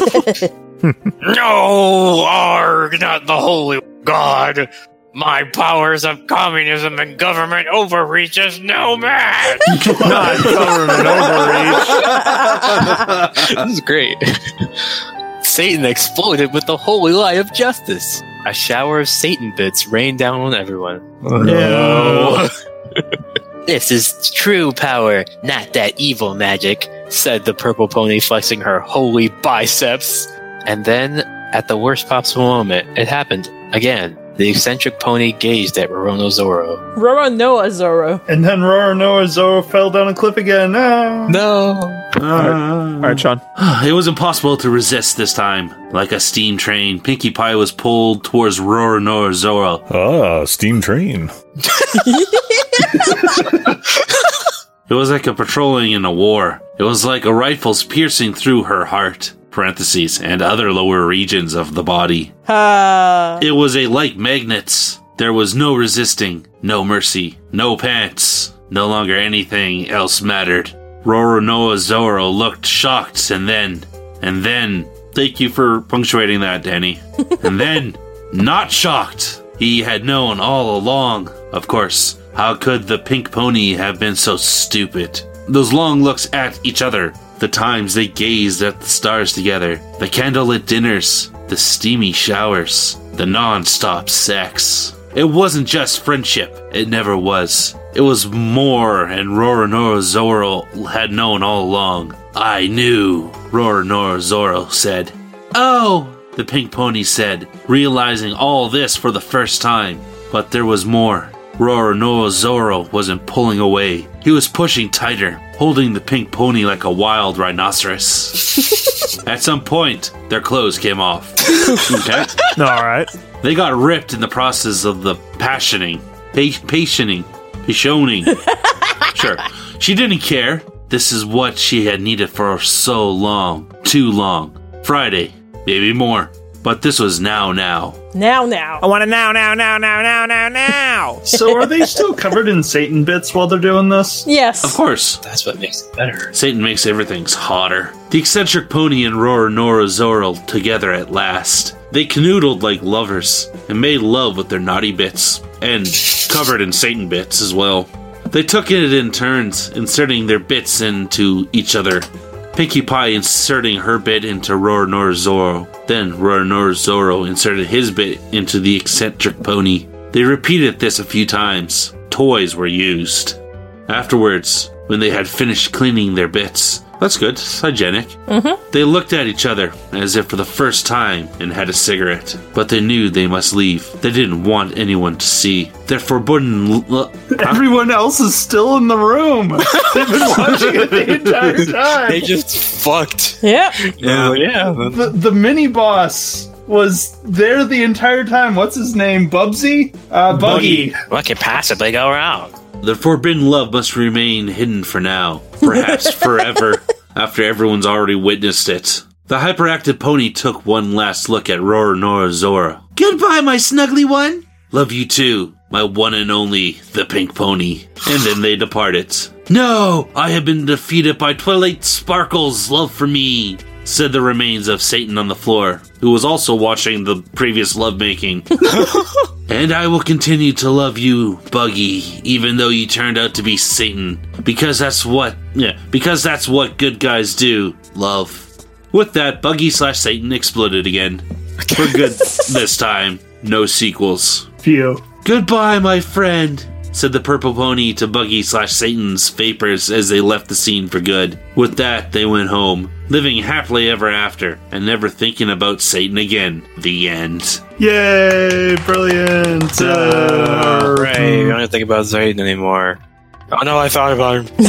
No, arg, not the holy God. My powers of communism and government overreach is no match. Not government overreach. This is great. Satan exploded with the holy light of justice. A shower of Satan bits rained down on everyone. Oh, no. This is true power, not that evil magic, said the purple pony, flexing her holy biceps. And then, at the worst possible moment, it happened again. The eccentric pony gazed at Roronoa Zoro. Roronoa Zoro. And then Roronoa Zoro fell down a cliff again. Ah. No. Uh, All right, Sean. It was impossible to resist this time. Like a steam train, Pinkie Pie was pulled towards Roronoa Zoro. Ah, steam train. It was like a patrolling in a war. It was like a rifle's piercing through her heart. Parentheses, and other lower regions of the body. Uh. It was a like magnets. There was no resisting, no mercy, no pants. No longer anything else mattered. Roronoa Zoro looked shocked, and then, and then, thank you for punctuating that, Danny. And then, not shocked. He had known all along. Of course, how could the pink pony have been so stupid? Those long looks at each other. The times they gazed at the stars together, the candlelit dinners, the steamy showers, the non-stop sex. It wasn't just friendship. It never was. It was more, and Roronoa Zoro had known all along. I knew, Roronoa Zoro said. Oh, the pink pony said, realizing all this for the first time. But there was more. Roronoa wasn't pulling away. He was pushing tighter, holding the pink pony like a wild rhinoceros. At some point, their clothes came off. Okay? Alright. They got ripped in the process of the passioning. Pa- passioning. Passioning. Sure. She didn't care. This is what she had needed for so long. Too long. Friday. Maybe more. But this was now, now. Now, now. I want to now, now, now, now, now, now, now. So are they still covered in Satan bits while they're doing this? Yes. Of course. That's what makes it better. Satan makes everything hotter. The eccentric pony and Roronoa Zoro together at last. They canoodled like lovers and made love with their naughty bits. And covered in Satan bits as well. They took it in turns, inserting their bits into each other. Pinkie Pie inserting her bit into Roronoa Zoro. Then Roronoa Zoro inserted his bit into the eccentric pony. They repeated this a few times. Toys were used. Afterwards, when they had finished cleaning their bits, that's good, it's hygienic. Mm-hmm. They looked at each other as if for the first time and had a cigarette. But they knew they must leave. They didn't want anyone to see. Their forbidden... L- l- Everyone else is still in the room. They've been watching it the entire time. They just fucked. Yep. Yeah. yeah. The, the mini boss was there the entire time. What's his name? Bubsy? Uh, Buggy. What can possibly go wrong? Their forbidden love must remain hidden for now, perhaps forever, after everyone's already witnessed it. The hyperactive pony took one last look at Roronoa Zoro. Goodbye, my snuggly one. Love you too, my one and only, the pink pony. And then they departed. No, I have been defeated by Twilight Sparkle's love for me, said the remains of Satan on the floor, who was also watching the previous lovemaking. And I will continue to love you, Buggy, even though you turned out to be Satan. Because that's what, yeah, because that's what good guys do, love. With that, Buggy slash Satan exploded again. For good this time. No sequels. Phew. Goodbye, my friend, said the purple pony to Buggy slash Satan's vapors as they left the scene for good. With that, they went home, living happily ever after, and never thinking about Satan again. The end. Yay! Brilliant! Uh, right. I don't think about Zayden anymore. Oh no, I thought about him.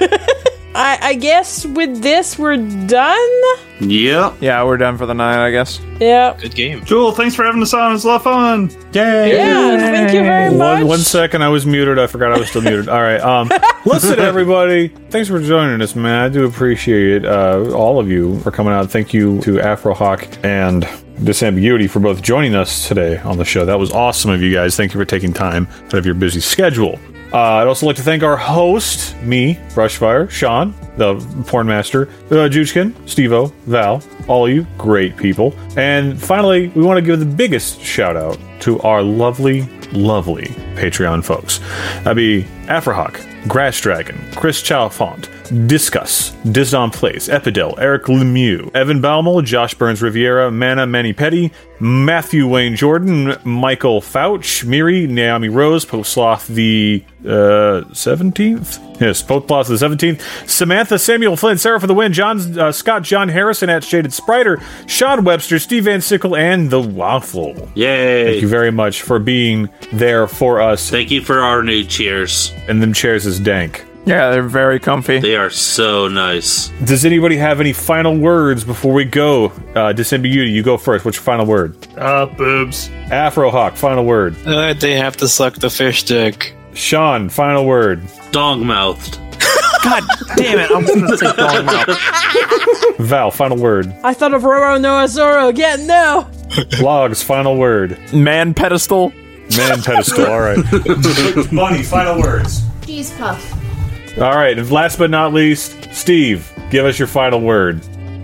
I, I guess with this we're done? Yep. Yeah, we're done for the night, I guess. Yep. Good game. Jewel, thanks for having us on. It was a lot of fun. Yay! Yeah, thank you very much. One, one second, I was muted. I forgot I was still muted. All right. Um, listen, everybody. Thanks for joining us, man. I do appreciate uh, all of you for coming out. Thank you to Afrohawk and Disambiguity for both joining us today on the show. That was awesome of you guys. Thank you for taking time out of your busy schedule. Uh, I'd also like to thank our host, me, Brushfire, Sean, the porn master, uh, Juchkin, Steve-O, Val, all of you great people. And finally, we want to give the biggest shout out to our lovely, lovely Patreon folks. That'd be Afrohawk, Grass Dragon, Chris Chalfont, Discuss, Dizdon Place, Epidel, Eric Lemieux, Evan Baumel, Josh Burns Riviera, Mana Manny Petty, Matthew Wayne Jordan, Michael Fouch, Miri, Naomi Rose, Postloth the uh, seventeenth? Yes, Postloth the seventeenth, Samantha, Samuel Flynn, Sarah for the Win, John uh, Scott, John Harrison at Shaded Spriter, Sean Webster, Steve Van Sickle, and The Waffle. Yay. Thank you very much for being there for us. Thank you for our new chairs. And them chairs is dank. Yeah, they're very comfy. They are so nice. Does anybody have any final words before we go? Uh, Disambiguity, you go first. What's your final word? Uh, boobs. Afrohawk, final word. Uh, they have to suck the fish dick. Sean, final word. Dog-mouthed. God damn it, I'm gonna say dog mouth. Val, final word. I thought of Roronoa Zoro again, no! Logs, final word. Man pedestal. Man pedestal, alright. Bunny, final words. Cheese puff. Alright, and last but not least, Steve, give us your final word.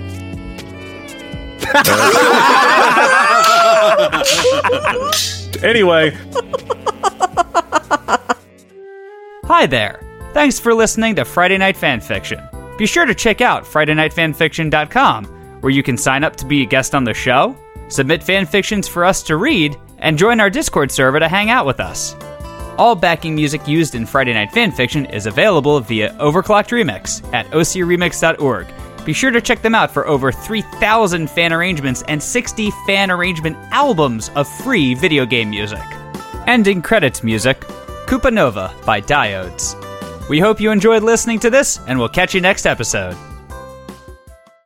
Anyway. Hi there. Thanks for listening to Friday Night Fanfiction. Be sure to check out Friday Night Fanfiction dot com, where you can sign up to be a guest on the show, submit fanfictions for us to read, and join our Discord server to hang out with us. All backing music used in Friday Night Fanfiction is available via Overclocked Remix at o c remix dot org. Be sure to check them out for over three thousand fan arrangements and sixty fan arrangement albums of free video game music. Ending credits music, Koopa Nova by Diodes. We hope you enjoyed listening to this, and we'll catch you next episode.